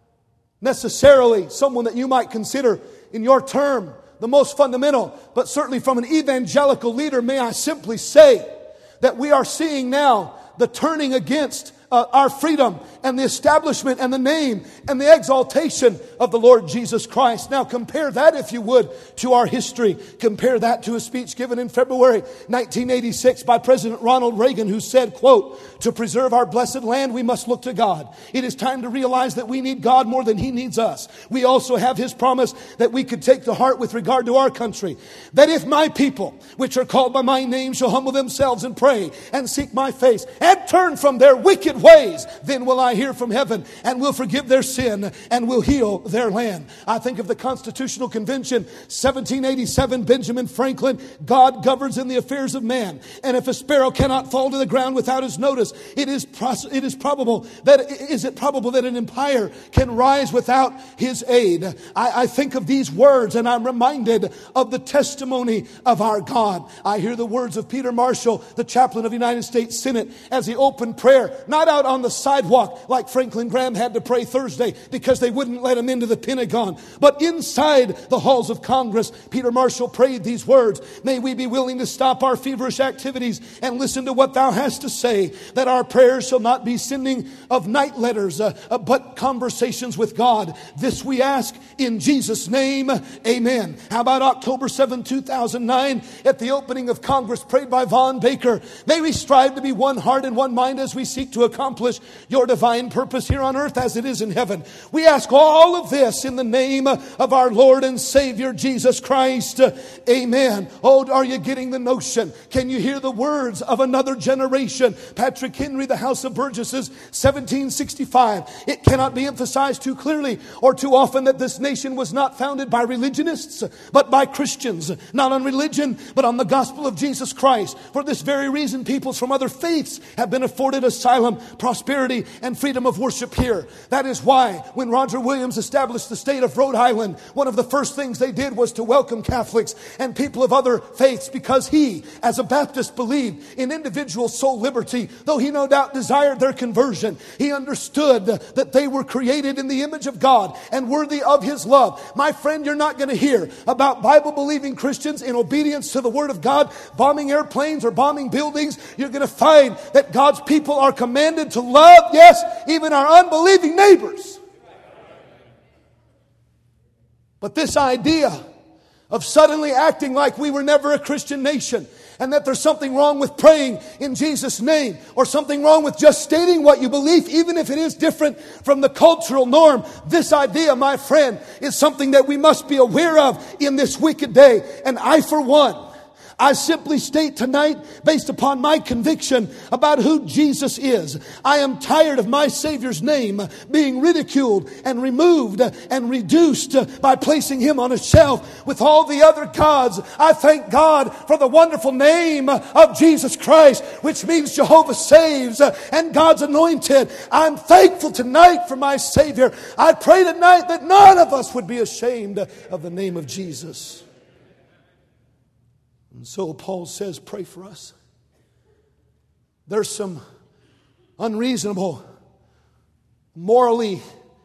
necessarily someone that you might consider in your term the most fundamental, but certainly from an evangelical leader, may I simply say that we are seeing now the turning against our freedom and the establishment and the name and the exaltation of the Lord Jesus Christ. Now compare that, if you would, to our history. Compare that to a speech given in February 1986 by President Ronald Reagan, who said, quote, "To preserve our blessed land, we must look to God. It is time to realize that we need God more than He needs us. We also have His promise that we could take to heart with regard to our country, that if my people, which are called by my name, shall humble themselves and pray and seek my face and turn from their wicked ways, then will I hear from heaven and will forgive their sin and will heal their land." I think of the Constitutional Convention, 1787, Benjamin Franklin, "God governs in the affairs of man. And if a sparrow cannot fall to the ground without his notice, is it probable that an empire can rise without his aid?" I think of these words and I'm reminded of the testimony of our God. I hear the words of Peter Marshall, the chaplain of the United States Senate, as he opened prayer, not out on the sidewalk like Franklin Graham had to pray Thursday because they wouldn't let him into the Pentagon, but inside the halls of Congress. Peter Marshall prayed these words: "May we be willing to stop our feverish activities and listen to what thou hast to say, that our prayers shall not be sending of night letters, but conversations with God. This we ask in Jesus' name, amen." How about October 7, 2009, at the opening of Congress, prayed by Vaughn Baker: "May we strive to be one heart and one mind as we seek to accomplish your divine purpose here on earth as it is in heaven." We ask all of this in the name of our Lord and Savior Jesus Christ. Amen. Oh, are you getting the notion? Can you hear the words of another generation? Patrick Henry, The House of Burgesses, 1765. It cannot be emphasized too clearly or too often that this nation was not founded by religionists, but by Christians. Not on religion, but on the gospel of Jesus Christ. For this very reason, peoples from other faiths have been afforded asylum prosperity and freedom of worship here. That is why when Roger Williams established the state of Rhode Island, one of the first things they did was to welcome Catholics and people of other faiths, because he, as a Baptist, believed in individual soul liberty. Though he no doubt desired their conversion, he understood that they were created in the image of God and worthy of His love. My friend, you're not going to hear about Bible-believing Christians in obedience to the Word of God bombing airplanes or bombing buildings. You're going to find that God's people are commanded to love, yes, even our unbelieving neighbors. But this idea of suddenly acting like we were never a Christian nation, and that there's something wrong with praying in Jesus' name, or something wrong with just stating what you believe, even if it is different from the cultural norm. This idea, my friend, is something that we must be aware of in this wicked day. And I, for one, I simply state tonight, based upon my conviction about who Jesus is, I am tired of my Savior's name being ridiculed and removed and reduced by placing Him on a shelf with all the other gods. I thank God for the wonderful name of Jesus Christ, which means Jehovah saves and God's anointed. I'm thankful tonight for my Savior. I pray tonight that none of us would be ashamed of the name of Jesus. And so Paul says, pray for us. There's some unreasonable, morally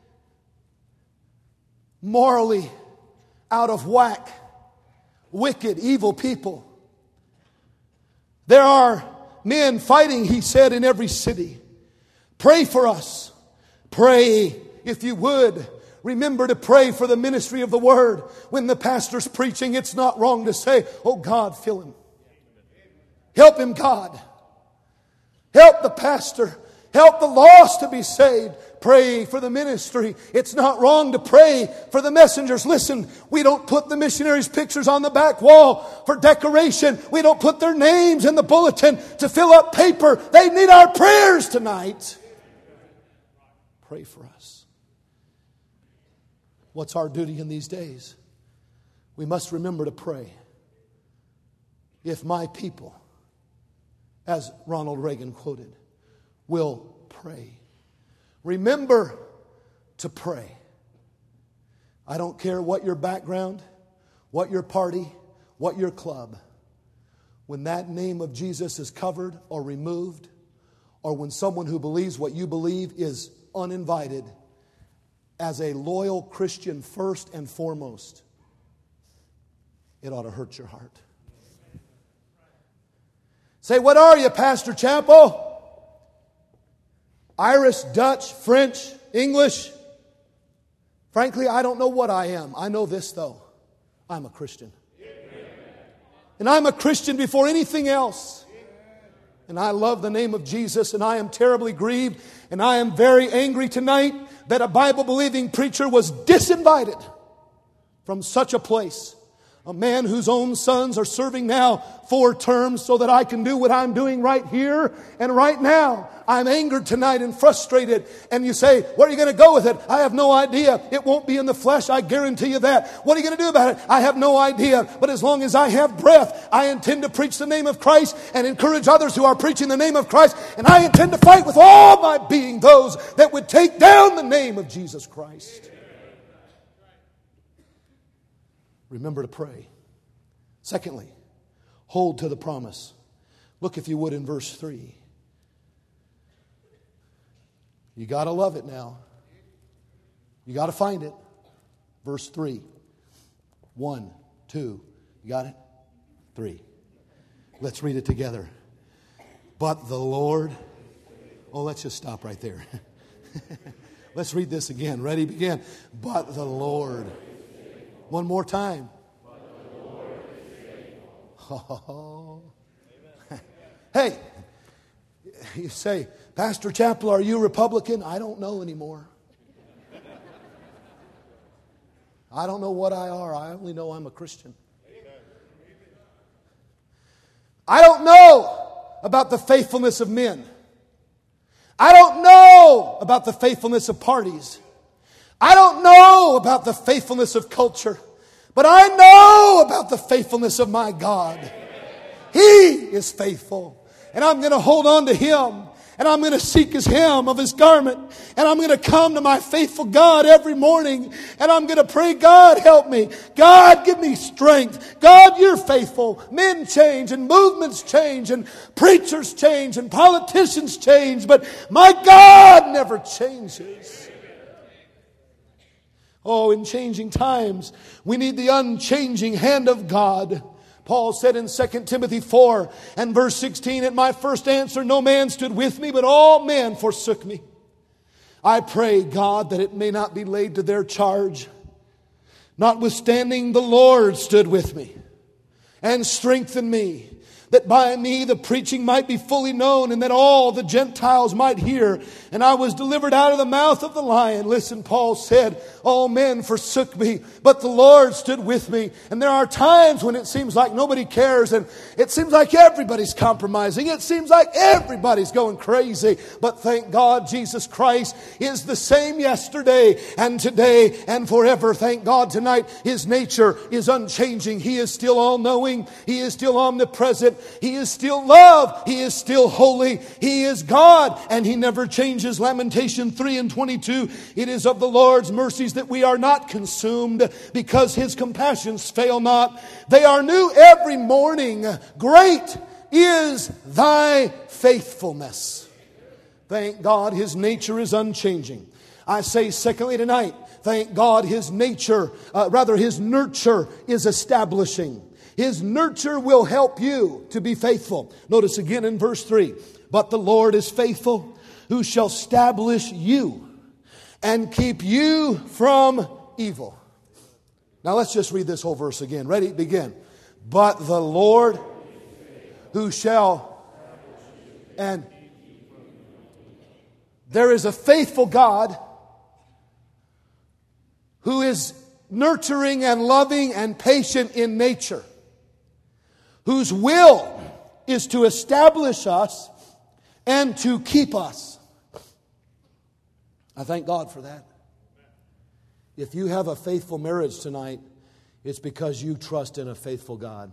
out of whack, wicked, evil people. There are men fighting, he said, in every city. Pray for us. Pray, if you would. Remember to pray for the ministry of the Word. When the pastor's preaching, it's not wrong to say, oh God, fill him. Help him, God. Help the pastor. Help the lost to be saved. Pray for the ministry. It's not wrong to pray for the messengers. Listen, we don't put the missionaries' pictures on the back wall for decoration. We don't put their names in the bulletin to fill up paper. They need our prayers tonight. Pray for us. What's our duty in these days? We must remember to pray. If my people, as Ronald Reagan quoted, will pray. Remember to pray. I don't care what your background, what your party, what your club. When that name of Jesus is covered or removed, or when someone who believes what you believe is uninvited, as a loyal Christian first and foremost, it ought to hurt your heart. Say, what are you, Pastor Chappell? Irish, Dutch, French, English? Frankly, I don't know what I am. I know this, though. I'm a Christian. And I'm a Christian before anything else. And I love the name of Jesus, and I am terribly grieved, and I am very angry tonight that a Bible-believing preacher was disinvited from such a place. A man whose own sons are serving now 4 terms so that I can do what I'm doing right here and right now. I'm angered tonight and frustrated. And you say, where are you going to go with it? I have no idea. It won't be in the flesh. I guarantee you that. What are you going to do about it? I have no idea. But as long as I have breath, I intend to preach the name of Christ and encourage others who are preaching the name of Christ. And I intend to fight with all my being those that would take down the name of Jesus Christ. Remember to pray. Secondly, hold to the promise. Look, if you would, in verse 3. You got to love it now. You got to find it. Verse 3. 1, 2. You got it? 3. Let's read it together. But the Lord. Oh, let's just stop right there. Let's read this again. Ready? Begin. But the Lord. One more time. Oh. Hey, you say, Pastor Chappell, are you Republican? I don't know anymore. I don't know what I are. I only know I'm a Christian. I don't know about the faithfulness of men. I don't know about the faithfulness of parties. I don't know about the faithfulness of culture, but I know about the faithfulness of my God. He is faithful, and I'm going to hold on to Him, And I'm going to seek His hem of His garment. And I'm going to come to my faithful God every morning. And I'm going to pray, God, help me. God, give me strength. God, You're faithful. Men change and movements change and preachers change and politicians change. But my God never changes. Oh, in changing times, we need the unchanging hand of God. Paul said in 2 Timothy 4 and verse 16, "At my first answer no man stood with me, but all men forsook me. I pray, God, that it may not be laid to their charge. Notwithstanding, the Lord stood with me and strengthened me, that by me the preaching might be fully known, and that all the Gentiles might hear. And I was delivered out of the mouth of the lion." Listen, Paul said, all men forsook me, but the Lord stood with me. And there are times when it seems like nobody cares, and it seems like everybody's compromising. It seems like everybody's going crazy. But thank God, Jesus Christ is the same yesterday and today and forever. Thank God tonight His nature is unchanging. He is still all-knowing. He is still omnipresent. He is still love. He is still holy. He is God, and He never changes. Lamentation 3 and 22. "It is of the Lord's mercies that we are not consumed, because His compassions fail not. They are new every morning. Great is Thy faithfulness." Thank God His nature is unchanging. I say secondly tonight, thank God His nature, His nurture is establishing. His nurture will help you to be faithful. Notice again in verse 3. "But the Lord is faithful, who shall establish you and keep you from evil." Now let's just read this whole verse again. Ready? Begin. "But the Lord who shall..." And there is a faithful God who is nurturing and loving and patient in nature, whose will is to establish us and to keep us. I thank God for that. If you have a faithful marriage tonight, it's because you trust in a faithful God.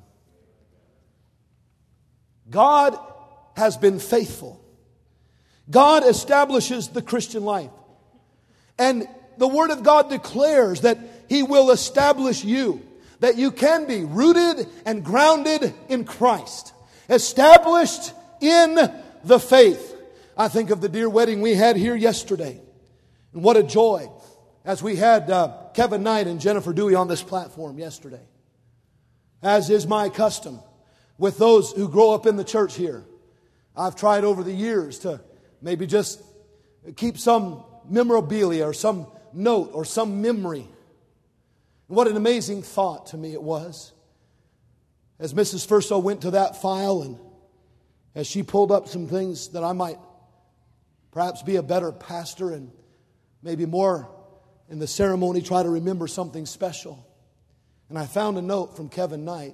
God has been faithful. God establishes the Christian life. And the Word of God declares that He will establish you, that you can be rooted and grounded in Christ, established in the faith. I think of the dear wedding we had here yesterday. And what a joy as we had Kevin Knight and Jennifer Dewey on this platform yesterday. As is my custom with those who grow up in the church here, I've tried over the years to maybe just keep some memorabilia or some note or some memory. What an amazing thought to me it was. As Mrs. Furso went to that file and as she pulled up some things that I might perhaps be a better pastor and maybe more in the ceremony try to remember something special. And I found a note from Kevin Knight.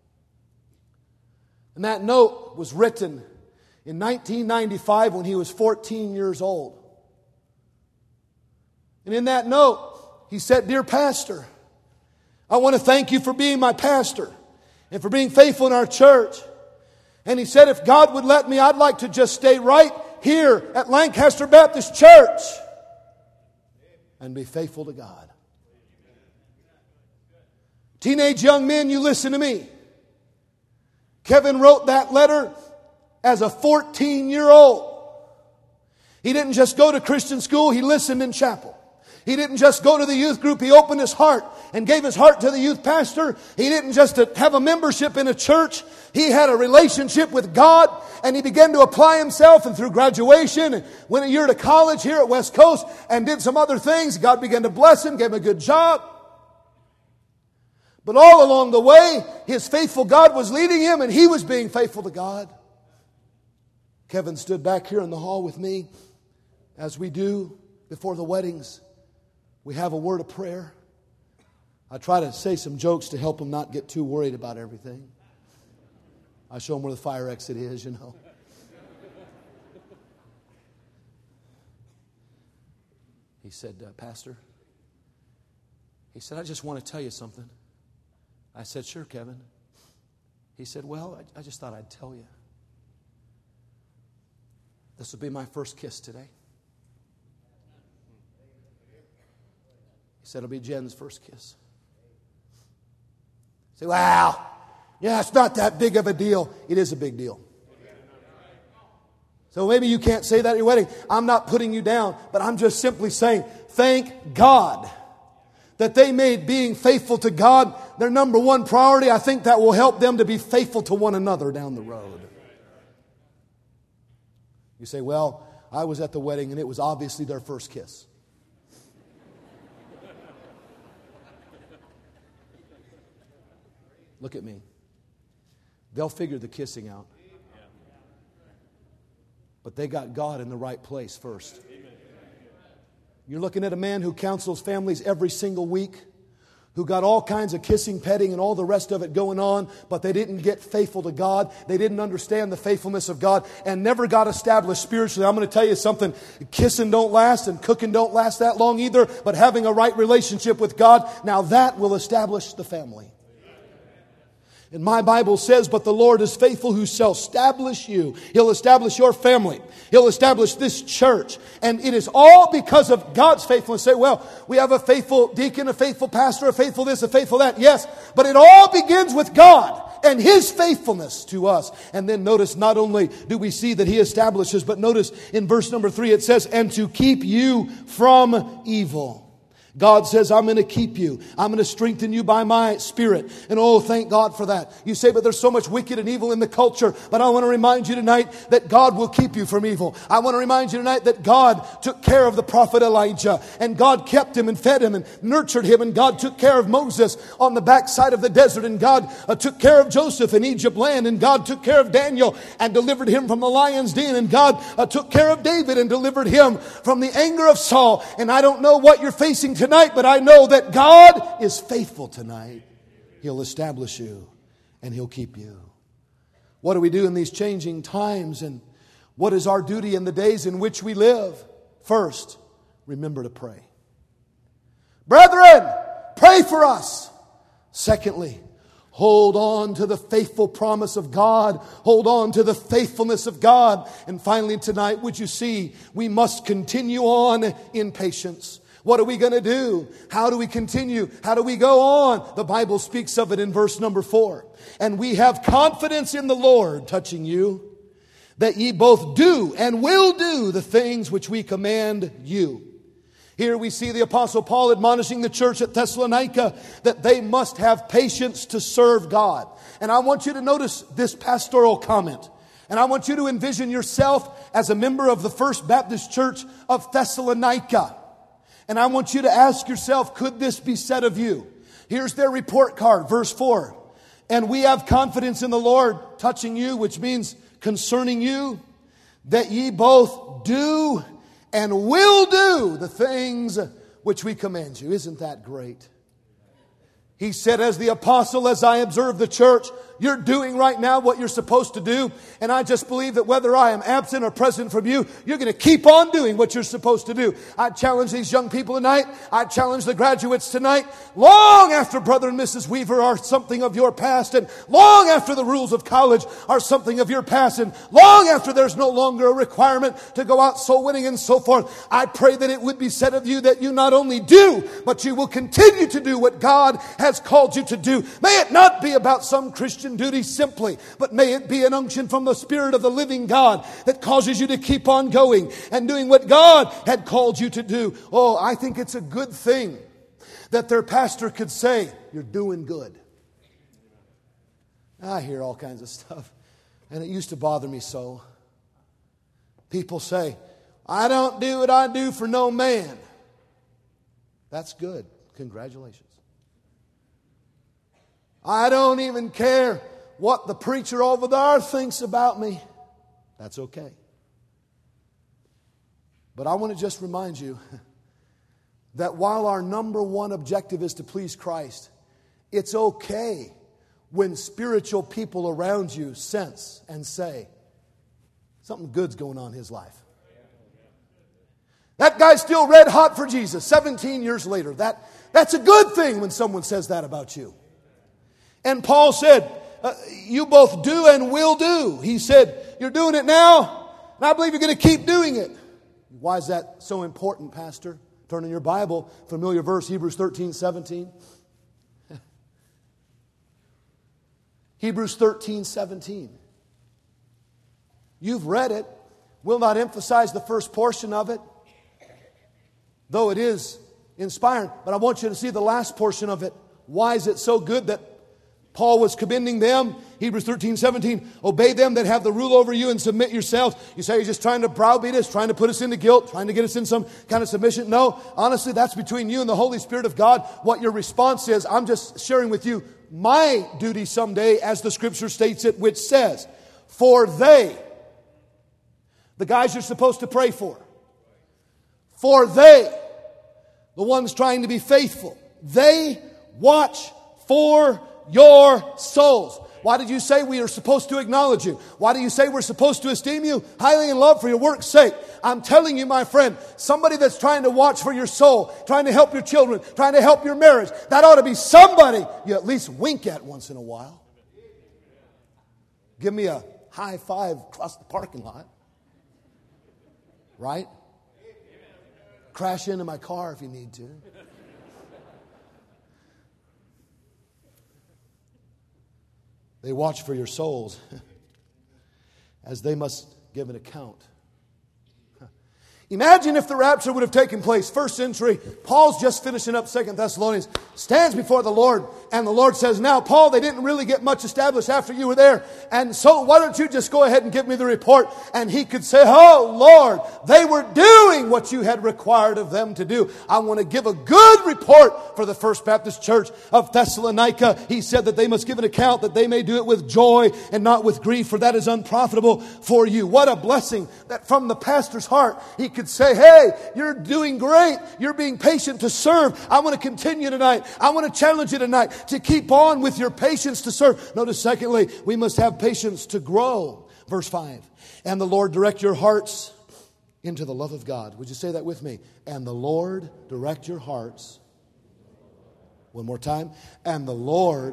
And that note was written in 1995 when he was 14 years old. And in that note, he said, "Dear Pastor, I want to thank you for being my pastor and for being faithful in our church." And he said, "If God would let me, I'd like to just stay right here at Lancaster Baptist Church and be faithful to God." Teenage young men, you listen to me. Kevin wrote that letter as a 14-year-old. He didn't just go to Christian school, he listened in chapel. He didn't just go to the youth group. He opened his heart and gave his heart to the youth pastor. He didn't just have a membership in a church. He had a relationship with God, and he began to apply himself. And through graduation, and went a year to college here at West Coast and did some other things. God began to bless him, gave him a good job. But all along the way, his faithful God was leading him, and he was being faithful to God. Kevin stood back here in the hall with me, as we do before the weddings. We have a word of prayer. I try to say some jokes to help him not get too worried about everything. I show him where the fire exit is, you know. He said, "Pastor," he said, "I just want to tell you something." I said, "Sure, Kevin." He said, "Well, I just thought I'd tell you This will be my first kiss today. He said it'll be Jen's first kiss. Say, wow, yeah, it's not that big of a deal. It is a big deal. So maybe you can't say that at your wedding. I'm not putting you down, but I'm just simply saying, thank God that they made being faithful to God their number one priority. I think that will help them to be faithful to one another down the road. You say, well, I was at the wedding and it was obviously their first kiss. Look at me. They'll figure the kissing out. But they got God in the right place first. You're looking at a man who counsels families every single week, who got all kinds of kissing, petting, and all the rest of it going on, but they didn't get faithful to God. They didn't understand the faithfulness of God and never got established spiritually. I'm going to tell you something. Kissing don't last and cooking don't last that long either, but having a right relationship with God, now that will establish the family. And my Bible says, but the Lord is faithful who shall establish you. He'll establish your family. He'll establish this church. And it is all because of God's faithfulness. Say, well, we have a faithful deacon, a faithful pastor, a faithful this, a faithful that. Yes, but it all begins with God and His faithfulness to us. And then notice, not only do we see that He establishes, but notice in verse number 3 it says, and to keep you from evil. God says, I'm going to keep you. I'm going to strengthen you by my Spirit. And oh, thank God for that. You say, but there's so much wicked and evil in the culture. But I want to remind you tonight that God will keep you from evil. I want to remind you tonight that God took care of the prophet Elijah. And God kept him and fed him and nurtured him. And God took care of Moses on the backside of the desert. And God took care of Joseph in Egypt land. And God took care of Daniel and delivered him from the lion's den. And God took care of David and delivered him from the anger of Saul. And I don't know what you're facing tonight, but I know that God is faithful tonight. He'll establish you and He'll keep you. What do we do in these changing times, and what is our duty in the days in which we live? First, remember to pray. Brethren, pray for us. Secondly, hold on to the faithful promise of God. Hold on to the faithfulness of God. And finally tonight, would you see, we must continue on in patience. What are we going to do? How do we continue? How do we go on? The Bible speaks of it in verse number 4. And we have confidence in the Lord, touching you, that ye both do and will do the things which we command you. Here we see the Apostle Paul admonishing the church at Thessalonica that they must have patience to serve God. And I want you to notice this pastoral comment. And I want you to envision yourself as a member of the First Baptist Church of Thessalonica. And I want you to ask yourself, could this be said of you? Here's their report card, verse 4. And we have confidence in the Lord, touching you, which means concerning you, that ye both do and will do the things which we command you. Isn't that great? He said, as the apostle, as I observe the church, you're doing right now what you're supposed to do. And I just believe that whether I am absent or present from you, you're going to keep on doing what you're supposed to do. I challenge these young people tonight. I challenge the graduates tonight. Long after Brother and Mrs. Weaver are something of your past, and long after the rules of college are something of your past, and long after there's no longer a requirement to go out soul winning and so forth, I pray that it would be said of you that you not only do, but you will continue to do what God has called you to do. May it not be about some Christian duty simply, but may it be an unction from the Spirit of the living God that causes you to keep on going and doing what God had called you to do. Oh, I think it's a good thing that their pastor could say, you're doing good. I hear all kinds of stuff, and it used to bother me so. People say, I don't do what I do for no man. That's good. Congratulations. I don't even care what the preacher over there thinks about me. That's okay. But I want to just remind you that while our number one objective is to please Christ, it's okay when spiritual people around you sense and say, something good's going on in his life. That guy's still red hot for Jesus 17 years later. That's a good thing when someone says that about you. And Paul said, you both do and will do. He said, you're doing it now. And I believe you're going to keep doing it. Why is that so important, Pastor? Turn in your Bible, familiar verse, Hebrews 13:17. Hebrews 13:17. You've read it. We'll not emphasize the first portion of it, though it is inspiring. But I want you to see the last portion of it. Why is it so good that Paul was commending them? Hebrews 13:17. Obey them that have the rule over you and submit yourselves. You say he's just trying to browbeat us, trying to put us into guilt, trying to get us in some kind of submission. No, honestly, that's between you and the Holy Spirit of God. What your response is, I'm just sharing with you my duty someday, as the Scripture states it, which says, for they, the guys you're supposed to pray for they, the ones trying to be faithful, they watch for your souls. Why did you say we are supposed to acknowledge you? Why do you say we're supposed to esteem you highly in love for your work's sake? I'm telling you, my friend, somebody that's trying to watch for your soul, trying to help your children, trying to help your marriage, that ought to be somebody you at least wink at once in a while. Give me a high five across the parking lot. Right? Crash into my car if you need to. They watch for your souls as they must give an account. Imagine if the rapture would have taken place, first century. Paul's just finishing up 2 Thessalonians, stands before the Lord, and the Lord says, now, Paul, they didn't really get much established after you were there, and so why don't you just go ahead and give me the report? And he could say, oh, Lord, they were doing what you had required of them to do. I want to give a good report for the First Baptist Church of Thessalonica. He said that they must give an account, that they may do it with joy and not with grief, for that is unprofitable for you. What a blessing that from the pastor's heart, he could say, hey, you're doing great. You're being patient to serve. I want to continue tonight. I want to challenge you tonight to keep on with your patience to serve. Notice, secondly, we must have patience to grow. Verse 5. And the Lord direct your hearts into the love of God. Would you say that with me? And the Lord direct your hearts. One more time. And the Lord.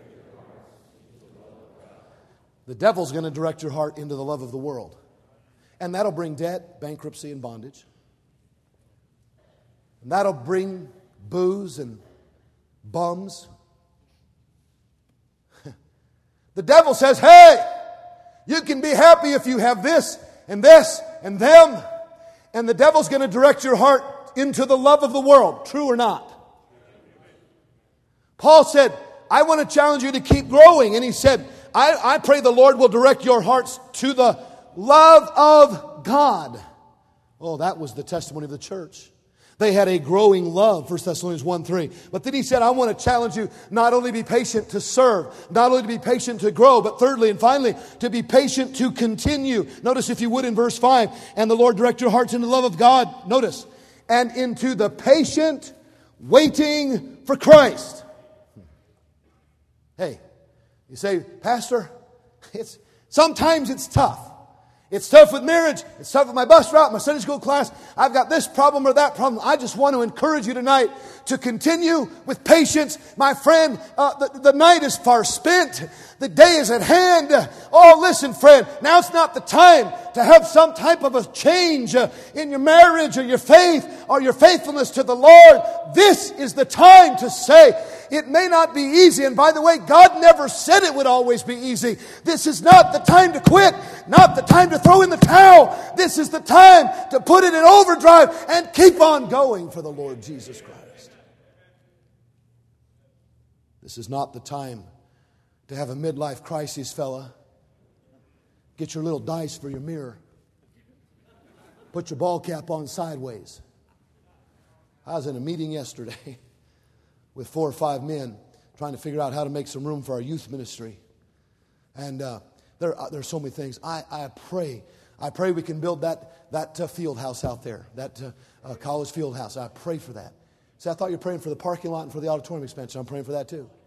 The devil's going to direct your heart into the love of the world. And that'll bring debt, bankruptcy, and bondage. And that'll bring booze and bums. The devil says, hey, you can be happy if you have this and this and them. And the devil's going to direct your heart into the love of the world. True or not? Paul said, I want to challenge you to keep growing. And he said, I pray the Lord will direct your hearts to the love of God. Oh, that was the testimony of the church. They had a growing love, 1 Thessalonians 1:3. But then he said, I want to challenge you not only to be patient to serve, not only to be patient to grow, but thirdly and finally, to be patient to continue. Notice, if you would, in verse 5, and the Lord direct your hearts into the love of God. Notice, and into the patient waiting for Christ. Hey, you say, Pastor, sometimes it's tough. It's tough with marriage. It's tough with my bus route, my Sunday school class. I've got this problem or that problem. I just want to encourage you tonight to continue with patience. My friend, the night is far spent. The day is at hand. Oh, listen, friend. Now's not the time to have some type of a change in your marriage or your faith or your faithfulness to the Lord. This is the time to say, it may not be easy. And by the way, God never said it would always be easy. This is not the time to quit. Not the time to throw in the towel. This is the time to put it in overdrive and keep on going for the Lord Jesus Christ. This is not the time to have a midlife crisis, fella. Get your little dice for your mirror. Put your ball cap on sideways. I was in a meeting yesterday with 4 or 5 men trying to figure out how to make some room for our youth ministry. And there are so many things. I pray we can build that field house out there, that college field house. I pray for that. See, I thought you were praying for the parking lot and for the auditorium expansion. I'm praying for that too.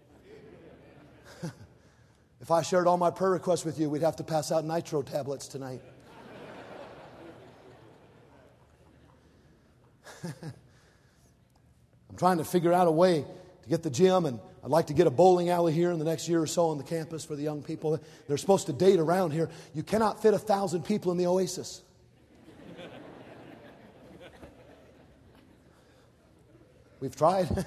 If I shared all my prayer requests with you, we'd have to pass out nitro tablets tonight. I'm trying to figure out a way to get the gym and I'd like to get a bowling alley here in the next year or so on the campus for the young people. They're supposed to date around here. You cannot fit 1,000 people in the Oasis. We've tried.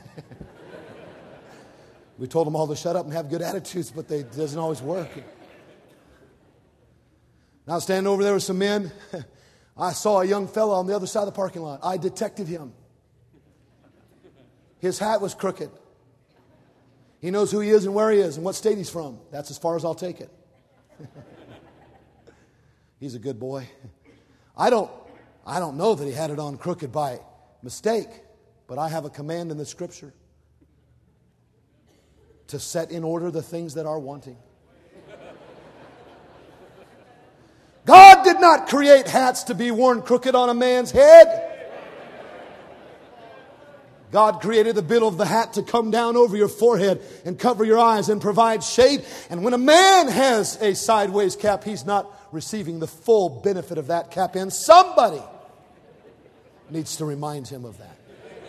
We told them all to shut up and have good attitudes, but it doesn't always work. Now standing over there with some men, I saw a young fellow on the other side of the parking lot. I detected him. His hat was crooked. He knows who he is and where he is and what state he's from. That's as far as I'll take it. He's a good boy. I don't know that he had it on crooked by mistake, but I have a command in the Scripture to set in order the things that are wanting. God did not create hats to be worn crooked on a man's head. God created the bill of the hat to come down over your forehead and cover your eyes and provide shade. And when a man has a sideways cap, he's not receiving the full benefit of that cap in. Somebody needs to remind him of that.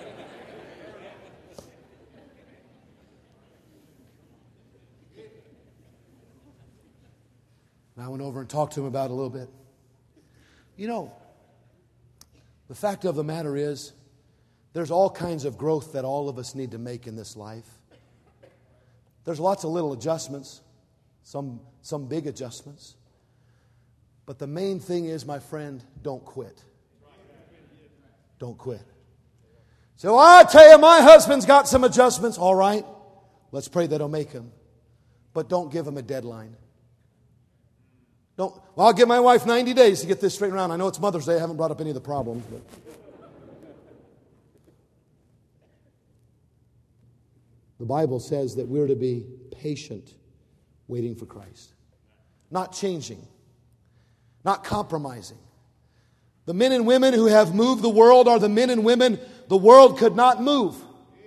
I went over and talked to him about it a little bit. You know, the fact of the matter is, there's all kinds of growth that all of us need to make in this life. There's lots of little adjustments, some big adjustments. But the main thing is, my friend, don't quit. Don't quit. So I tell you, my husband's got some adjustments. All right, let's pray that he'll make them. But don't give him a deadline. Well, I'll give my wife 90 days to get this straightened around. I know it's Mother's Day. I haven't brought up any of the problems. But the Bible says that we're to be patient, waiting for Christ. Not changing. Not compromising. The men and women who have moved the world are the men and women the world could not move.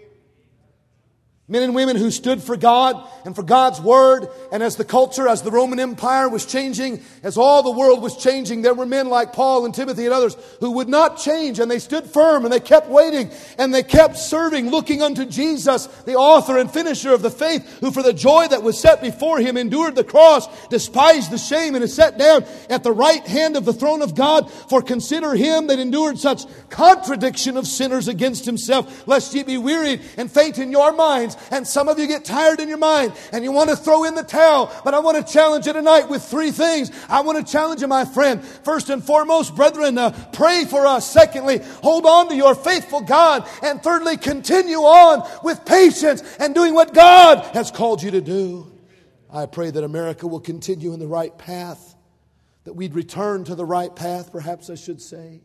Men and women who stood for God and for God's Word. And as the culture, as the Roman Empire was changing, as all the world was changing, there were men like Paul and Timothy and others who would not change. And they stood firm and they kept waiting and they kept serving, looking unto Jesus, the author and finisher of the faith, who for the joy that was set before him endured the cross, despised the shame, and is set down at the right hand of the throne of God. For consider him that endured such contradiction of sinners against himself, lest ye be wearied and faint in your minds. And some of you get tired in your mind and you want to throw in the towel. But I want to challenge you tonight with three things. I want to challenge you, my friend. First and foremost, brethren, pray for us. Secondly, hold on to your faithful God. And thirdly, continue on with patience and doing what God has called you to do. I pray that America will continue in the right path, that we'd return to the right path, perhaps I should say.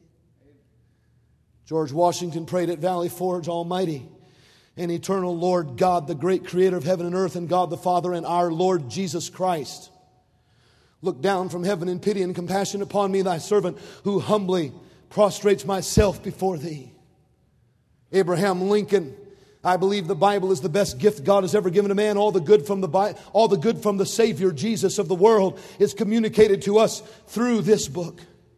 George Washington prayed at Valley Forge, Almighty and eternal Lord God, the great creator of heaven and earth, and God the Father and our Lord Jesus Christ, look down from heaven in pity and compassion upon me, thy servant, who humbly prostrates myself before thee. Abraham Lincoln, I believe the Bible is the best gift God has ever given a man. All the good from the Savior Jesus of the world is communicated to us through this book.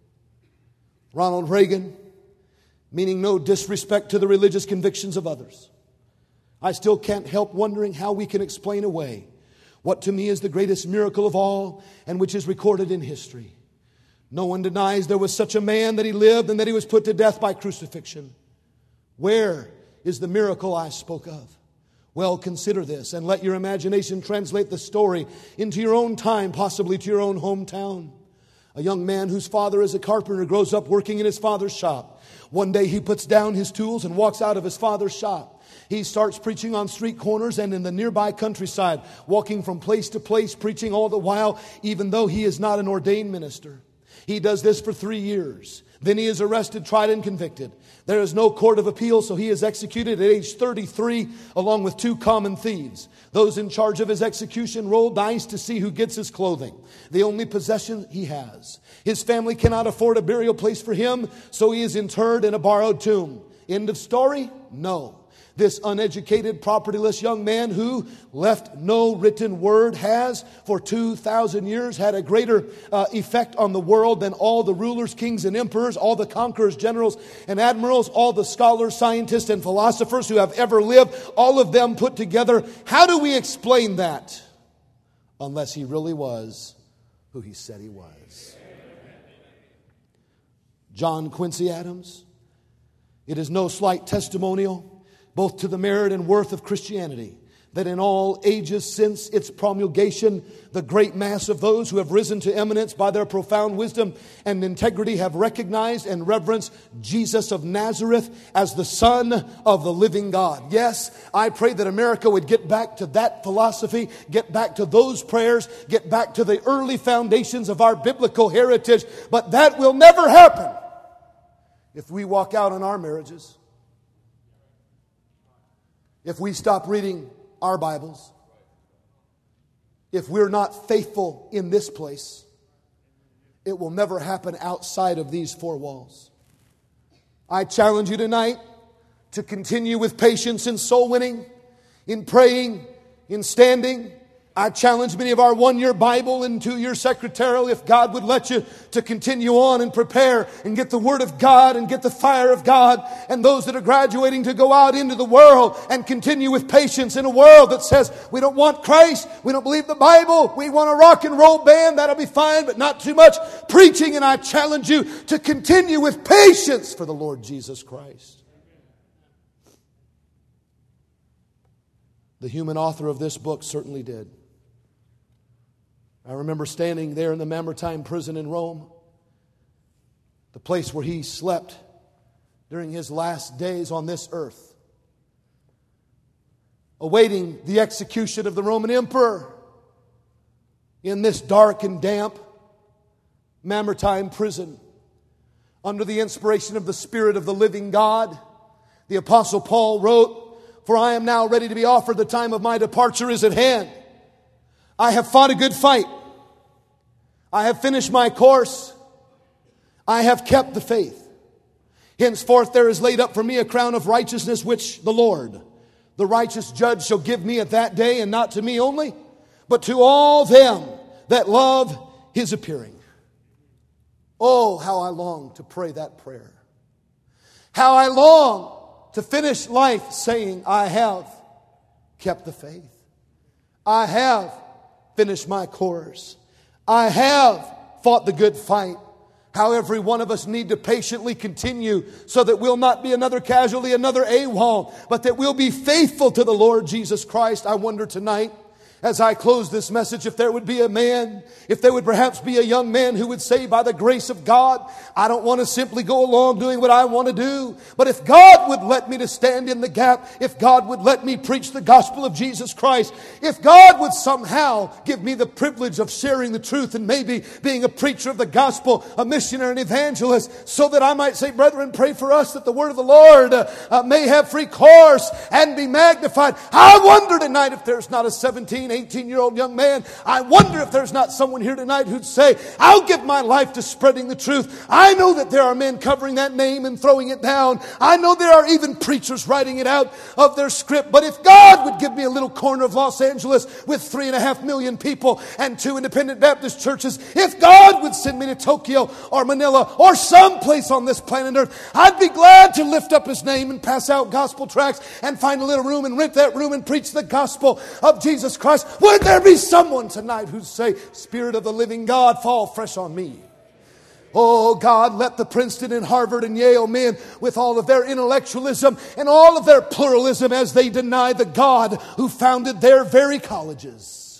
Ronald Reagan, meaning no disrespect to the religious convictions of others, I still can't help wondering how we can explain away what to me is the greatest miracle of all and which is recorded in history. No one denies there was such a man, that he lived and that he was put to death by crucifixion. Where is the miracle I spoke of? Well, consider this and let your imagination translate the story into your own time, possibly to your own hometown. A young man whose father is a carpenter grows up working in his father's shop. One day he puts down his tools and walks out of his father's shop. He starts preaching on street corners and in the nearby countryside, walking from place to place, preaching all the while, even though he is not an ordained minister. He does this for 3 years. Then he is arrested, tried, and convicted. There is no court of appeal, so he is executed at age 33, along with 2 common thieves. Those in charge of his execution roll dice to see who gets his clothing, the only possession he has. His family cannot afford a burial place for him, so he is interred in a borrowed tomb. End of story? No. This uneducated, propertyless young man who left no written word has, for 2,000 years, had a greater effect on the world than all the rulers, kings, and emperors, all the conquerors, generals, and admirals, all the scholars, scientists, and philosophers who have ever lived, all of them put together. How do we explain that? Unless he really was who he said he was. John Quincy Adams. It is no slight testimonial both to the merit and worth of Christianity, that in all ages since its promulgation, the great mass of those who have risen to eminence by their profound wisdom and integrity have recognized and reverenced Jesus of Nazareth as the Son of the living God. Yes, I pray that America would get back to that philosophy, get back to those prayers, get back to the early foundations of our biblical heritage, but that will never happen if we walk out on our marriages. If we stop reading our Bibles, if we're not faithful in this place, it will never happen outside of these four walls. I challenge you tonight to continue with patience in soul winning, in praying, in standing. I challenge many of our 1-year Bible and 2-year secretarial, if God would let you, to continue on and prepare and get the Word of God and get the fire of God. And those that are graduating to go out into the world and continue with patience in a world that says, we don't want Christ, we don't believe the Bible, we want a rock and roll band, that'll be fine, but not too much preaching. And I challenge you to continue with patience for the Lord Jesus Christ. The human author of this book certainly did. I remember standing there in the Mamertine prison in Rome, the place where he slept during his last days on this earth, awaiting the execution of the Roman emperor in this dark and damp Mamertine prison. Under the inspiration of the Spirit of the living God, the Apostle Paul wrote, "For I am now ready to be offered, the time of my departure is at hand. I have fought a good fight. I have finished my course. I have kept the faith. Henceforth there is laid up for me a crown of righteousness, which the Lord, the righteous judge, shall give me at that day, and not to me only, but to all them that love his appearing." Oh, how I long to pray that prayer. How I long to finish life saying, I have kept the faith. I have finished my course. I have fought the good fight. How every one of us need to patiently continue so that we'll not be another casualty, another AWOL, but that we'll be faithful to the Lord Jesus Christ. I wonder tonight, as I close this message, if there would be a man, if there would perhaps be a young man who would say, by the grace of God, I don't want to simply go along doing what I want to do, but if God would let me to stand in the gap, if God would let me preach the gospel of Jesus Christ, if God would somehow give me the privilege of sharing the truth and maybe being a preacher of the gospel, a missionary, an evangelist, so that I might say, brethren, pray for us that the word of the Lord may have free course and be magnified. I wonder tonight if there's not a 17, 18-year-old young man. I wonder if there's not someone here tonight who'd say, I'll give my life to spreading the truth. I know that there are men covering that name and throwing it down. I know there are even preachers writing it out of their script. But if God would give me a little corner of Los Angeles with 3.5 million people and 2 independent Baptist churches, if God would send me to Tokyo or Manila or someplace on this planet Earth, I'd be glad to lift up His name and pass out gospel tracts and find a little room and rent that room and preach the gospel of Jesus Christ. Would there be someone tonight who'd say, Spirit of the living God, fall fresh on me? Oh God, let the Princeton and Harvard and Yale men, with all of their intellectualism and all of their pluralism, as they deny the God who founded their very colleges,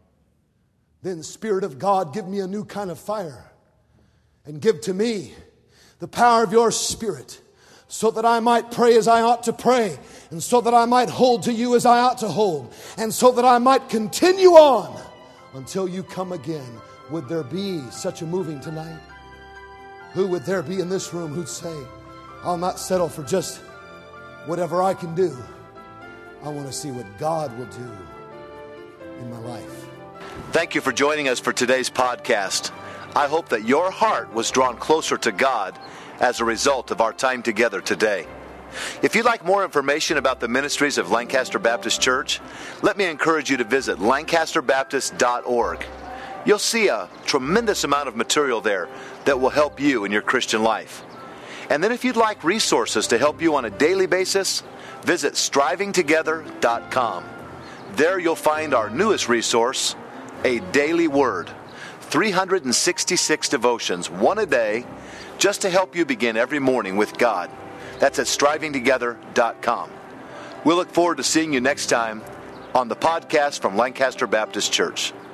then Spirit of God, give me a new kind of fire and give to me the power of your Spirit, so that I might pray as I ought to pray, and so that I might hold to you as I ought to hold, and so that I might continue on until you come again. Would there be such a moving tonight? Who would there be in this room who'd say, I'll not settle for just whatever I can do. I want to see what God will do in my life. Thank you for joining us for today's podcast. I hope that your heart was drawn closer to God as a result of our time together today. If you'd like more information about the ministries of Lancaster Baptist Church, let me encourage you to visit lancasterbaptist.org. You'll see a tremendous amount of material there that will help you in your Christian life. And then if you'd like resources to help you on a daily basis, visit strivingtogether.com. There you'll find our newest resource, A Daily Word. 366 devotions, one a day, just to help you begin every morning with God. That's at strivingtogether.com. We'll look forward to seeing you next time on the podcast from Lancaster Baptist Church.